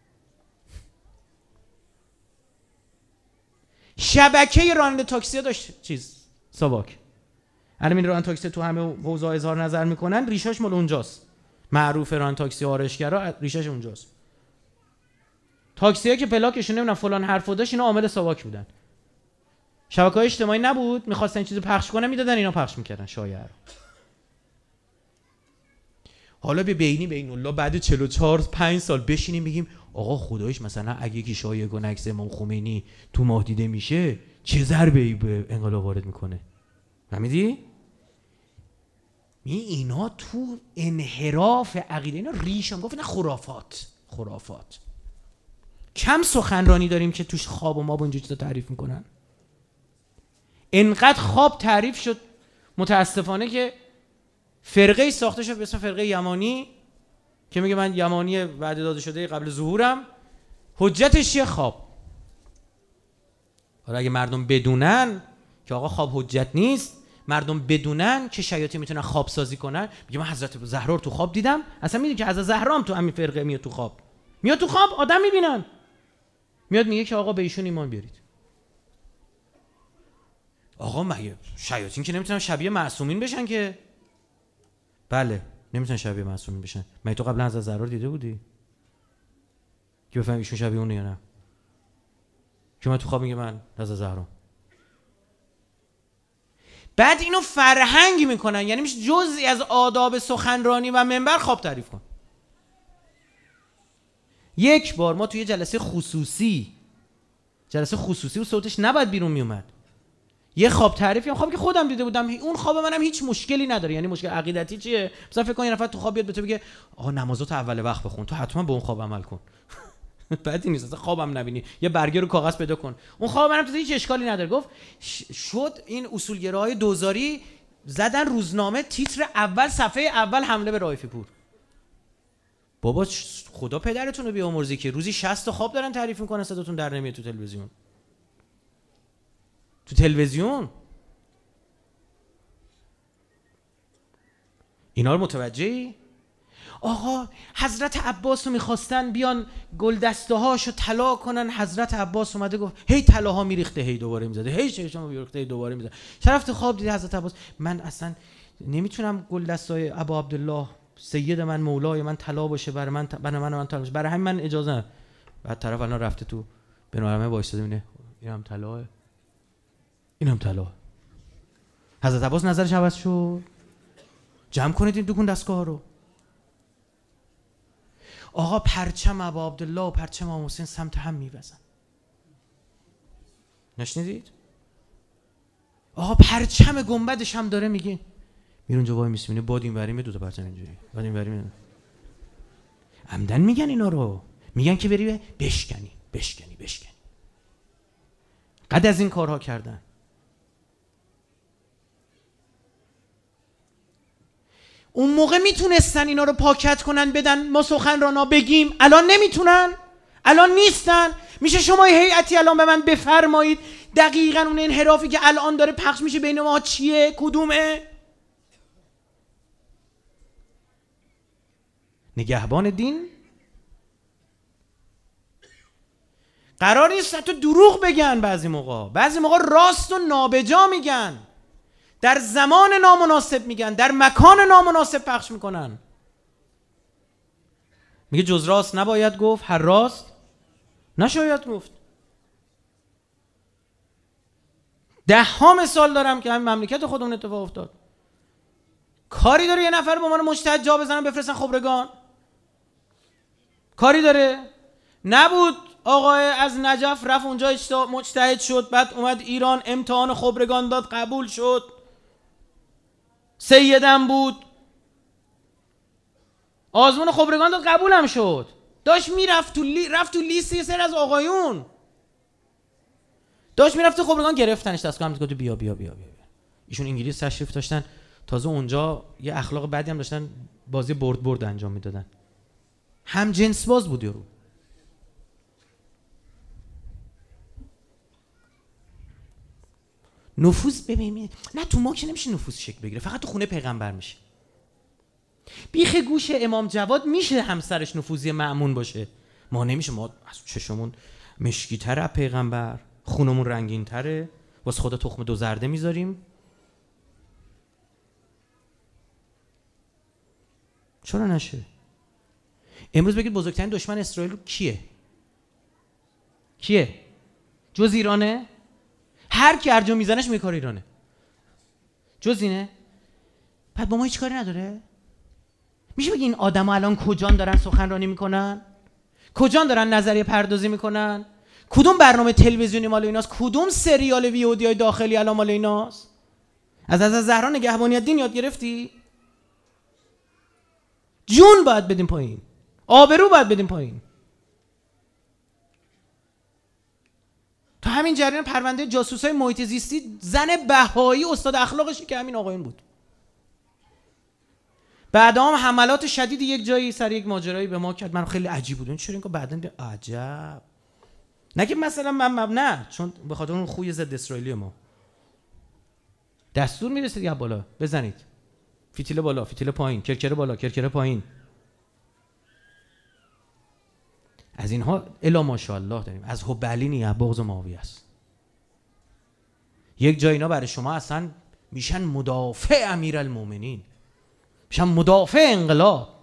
شبکه راننده تاکسی داشت چیز ساواک. الان این راننده تاکسی تو همه حوزه اظهار نظر میکنن، ریشاش مال اونجاست. معروف راننده تاکسی آرشگرا ریشاش اونجاست. تاکسی‌ها که پلاکشون نمیدونم فلان حرفو داشت، اینا عامل ساواک بودن. شبکه‌های اجتماعی نبود، می‌خواستن چیزو پخش کنن میدادن، اینا پخش میکردن شایعه رو. حالا به بینی بین الله بعد چهل و چهار پنج سال بشینیم بگیم آقا خدایش مثلا اگه یکی شایعه کنه عکس امام خمینی تو ماه دیده میشه چه ضربه‌ای به انقلاب وارد میکنه. فهمیدی؟ می اینا تو انحراف عقیده، اینا ریشم گفت نه خرافات خرافات. کم سخنرانی داریم که توش خواب و ما با اینجور چیزا تعریف میکنن. انقدر خواب تعریف شد متاسفانه که فرقه ساخته شد به اسم فرقه یمانی که میگه من یمانی وعده داده شده قبل ظهورم، حجتش چیه؟ خواب. حالا اگه مردم بدونن که آقا خواب حجت نیست، مردم بدونن که شیاطین میتونن خواب سازی کنن، میگه من حضرت زهرا رو تو خواب دیدم، اصلا میدونی که حضرت زهرا هم تو همین فرقه میاد تو خواب، میاد تو خواب آدم میبینن، میاد میگه که آقا به ایشون ایمان بیارید. آقا مگه شیاطین که نمیتونن شبیه معصومین بشن که؟ بله نمیتونن شبیه معصومین بشن. مگه تو قبلا از زهرا رو دیده بودی که بفهم ایشون شبیه اونه یا نه؟ که من تو خواب میگه من از زهرا. بعد اینو فرهنگ میکنن، یعنی میشه جزئی از آداب سخنرانی و منبر خواب تعریف کن. یک بار ما توی جلسه خصوصی جلسه خصوصی و صوتش نباید بیرون میومد، یه خواب تعریفی هم خواب که خودم دیده بودم، اون خواب منم هیچ مشکلی نداره. یعنی مشکل عقیدتی چیه؟ مثلا فکر کن یه نفر تو خواب بیاد به تو بگه آقا نمازات اول وقت بخون، تو حتما به اون خواب عمل کن. بعدی نیست اصلا خوابم نبینی، یه برگه رو کاغذ پیدا کن. اون خواب منم تو هیچ اشکالی نداره. گفت شد این اصولگراهای دوزاری زدن روزنامه تیتر اول صفحه اول حمله به رائفی پور. بابا خدا پدرتون رو بیامرزی که روزی شصت تا خواب دارن تعریف میکنن، صداتون در نمیاد تو تلویزیون. تو تلویزیون اینا رو متوجهی؟ آقا حضرت عباس رو میخواستن بیان گل دسته هاشو طلا کنن، حضرت عباس اومده گفت هی طلاها میریخته هی دوباره میزده، هی چشمو میریخته هی دوباره میزده. شرفت خواب دیده حضرت عباس من اصلا نمیتونم گل دستای ابا عبدالله سید من مولای من طلا باشه برای من برای من من طلا باشه، برای همین من اجازه نه. بعد طرف الان رفته تو بنارمه وایساده میبینه اینم طلاه اینم طلا. حضرت عباس نظرش عوض شد. جمع کنید این دکون دستگاه رو. آقا پرچم ابا عبدالله و پرچم امام حسین سمت هم میوزن. نشنیدید؟ آقا پرچم گنبدش هم داره میگه میرون اونجا وای میسمینه باد این وریم دو تا پرچم اینجوری باد این وریم. عمدن میگن اینا رو، میگن که بری بشکنی بشکنی بشکنی. قد از این کارها کردن. اون موقع میتونستن اینا رو پاکت کنن بدن ما سخنرانا بگیم، الان نمیتونن، الان نیستن. میشه شما هیئتی الان به من بفرمایید دقیقاً اون انحرافی که الان داره پخش میشه بین ما چیه؟ کدومه؟ نگهبان دین قرار نیست حتی دروغ بگن، بعضی موقع بعضی موقع راست و نابجا میگن. در زمان نامناسب میگن، در مکان نامناسب پخش میکنن. میگه جز راست نباید گفت، هر راست نشاید گفت. ده ها مثال دارم که همین مملکت خودمون اتفاق افتاد. کاری داره یه نفر به عنوان مجتهد جا بزنن بفرستن خبرگان؟ کاری داره؟ نبود آقای از نجف رفت اونجا مجتهد شد، بعد اومد ایران امتحان خبرگان داد قبول شد، سیدم بود، آزمون خبرگان داد قبولم شد، داشت میرفت تو لی... رفت تو لیست یه سر از آقایون، داشت میرفت تو خبرگان، گرفتنش دستگاه هم تو بیا بیا بیا بیا. ایشون انگلیس تشریف داشتن، تازه اونجا یه اخلاق بدی هم داشتن، بازی برد برد انجام میدادن، هم جنس باز بود یارو. نفوذ ببین، نه تو ما که نمیشه نفوذ شکل بگیره، فقط تو خونه پیغمبر میشه. بیخ گوش امام جواد میشه همسرش نفوذی مأمون باشه، ما نمیشه. ما از چشمون مشکی تره از پیغمبر، خونمون رنگین تره، واسه خدا تخم دو زرده میذاریم. چرا نشه؟ امروز بگید بزرگترین دشمن اسرائیل کیه؟ کیه؟ جز ایرانه؟ هر کی هر جا میزنش میگه کار ایرانه. جز اینه؟ بعد با ما هیچ کاری نداره؟ میشه بگی این آدما الان کجان دارن سخنرانی میکنن؟ کجان دارن نظریه پردازی میکنن؟ کدوم برنامه تلویزیونی مال ایناست؟ کدوم سریال ویودی های داخلی الان مال ایناست؟ از از زهرا نگهبانی دین یاد گرفتی؟ جون باید بدیم پایین، آبرو باید بدیم پایین. تو همین جریان پرونده جاسوسای محیط زیستی، زن بهایی استاد اخلاقشی که همین آقایون بود. بعد هم حملات شدید یک جایی سر یک ماجرایی به ما کرد، من خیلی عجیب بود. چرا اینکه بعدن دی... عجب. نه که مثلا من مب... نه، چون به خاطر اون خوی ضد اسرائیلی ما دستور میرسه دیگه بالا بزنید، فتیله بالا، فتیله پایین، کرکره بالا، کرکره پایین. از اینها الا ماشاءالله داریم. از حب علی نیه، بغض معاویه است. یک جای اینا برای شما اصلا میشن مدافع امیرالمومنین، میشن مدافع انقلاب.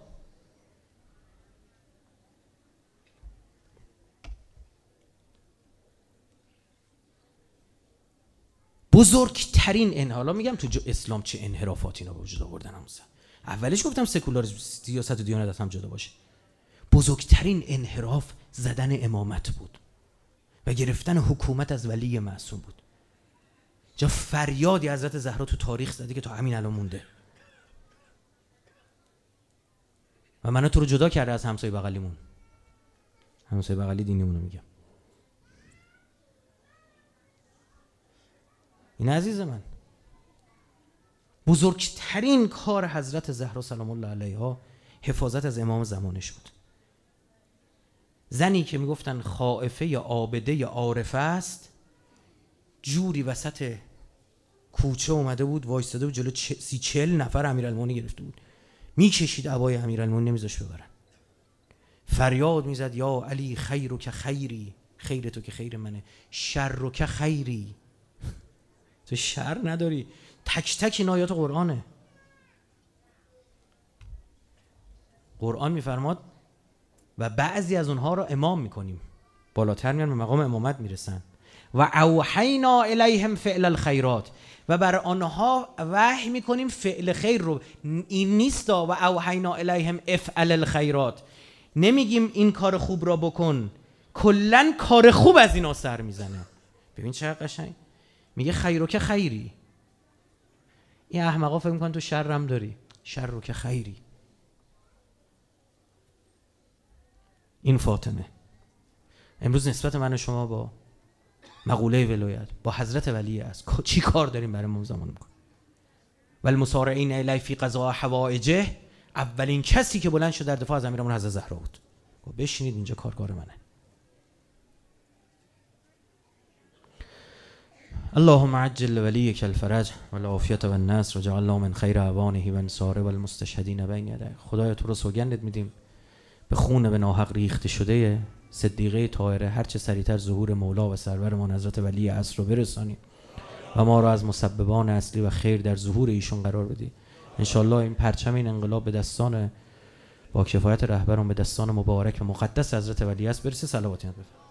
بزرگترین ان حالا میگم تو اسلام چه انحرافاتی اینا به وجود آوردن. همون اولش گفتم سکولاریسم، سیاست و دیانت از هم جدا باشه. بزرگترین انحراف زدن امامت بود و گرفتن حکومت از ولی معصوم بود. جا فریادی حضرت زهرا تو تاریخ زده که تا همین الان مونده و منو تو رو جدا کرده از همسایه بغلیمون. همسایه بغلی دینیمونو میگم. این عزیز من بزرگترین کار حضرت زهرا سلام الله علیها حفاظت از امام زمانش بود. زنی که میگفتن خائفه یا عابده یا عارفه است، جوری وسط کوچه اومده بود وایستاده بود جلو چ... سی چل نفر امیرالمومنین گرفته بود، میکشید عبای امیرالمومنین نمیذاش ببرن، فریاد میزد یا علی خیرک خیری، خیر تو که خیر منه، شرک خیری، تو شر نداری. تک تک این آیات قرآنه. قرآن میفرماد و بعضی از اونها رو امام میکنیم، بالاتر میان به مقام امامت میرسن. و اوحینا الیهم فعل الخیرات، و بر آنها وحی میکنیم فعل خیر رو. این نیستا و اوحینا الیهم افعل الخیرات، نمیگیم این کار خوب را بکن، کلن کار خوب از اینا سر میزنه. ببین چقدر قشنگ میگه خیرو که خیری. این احمقا فکر میکنن تو شرم داری، شرو که خیری. این فاطمه. امروز نسبت من و شما با مقوله ولایت با حضرت ولی است چی کار داریم برای امام زمان میکنیم؟ والمسارعین الی فی قضاء حوائجه، اولین کسی که بلند شد در دفاع از امیرمون حضرت زهرا بود. بشینید اینجا کارکار منه. اللهم عجل ولیک الفرج والعافیة والنصر وجعلنا من خیر اعوانه و انصاره والمستشهدین بین یدیه. خدایا تو رو سوگندت میدیم به خون به ناحق ریخته شده صدیقه طاهره هر چه سریعتر ظهور مولا و سرورمان حضرت ولی عصر رو برسانی. و ما را از مسببان اصلی و خیر در ظهور ایشون قرار بدی. انشالله این پرچم این انقلاب به دستان با کفایت رهبران به دستان مبارک و مقدس حضرت ولیعصر برسه. صلواتی بفرمایید.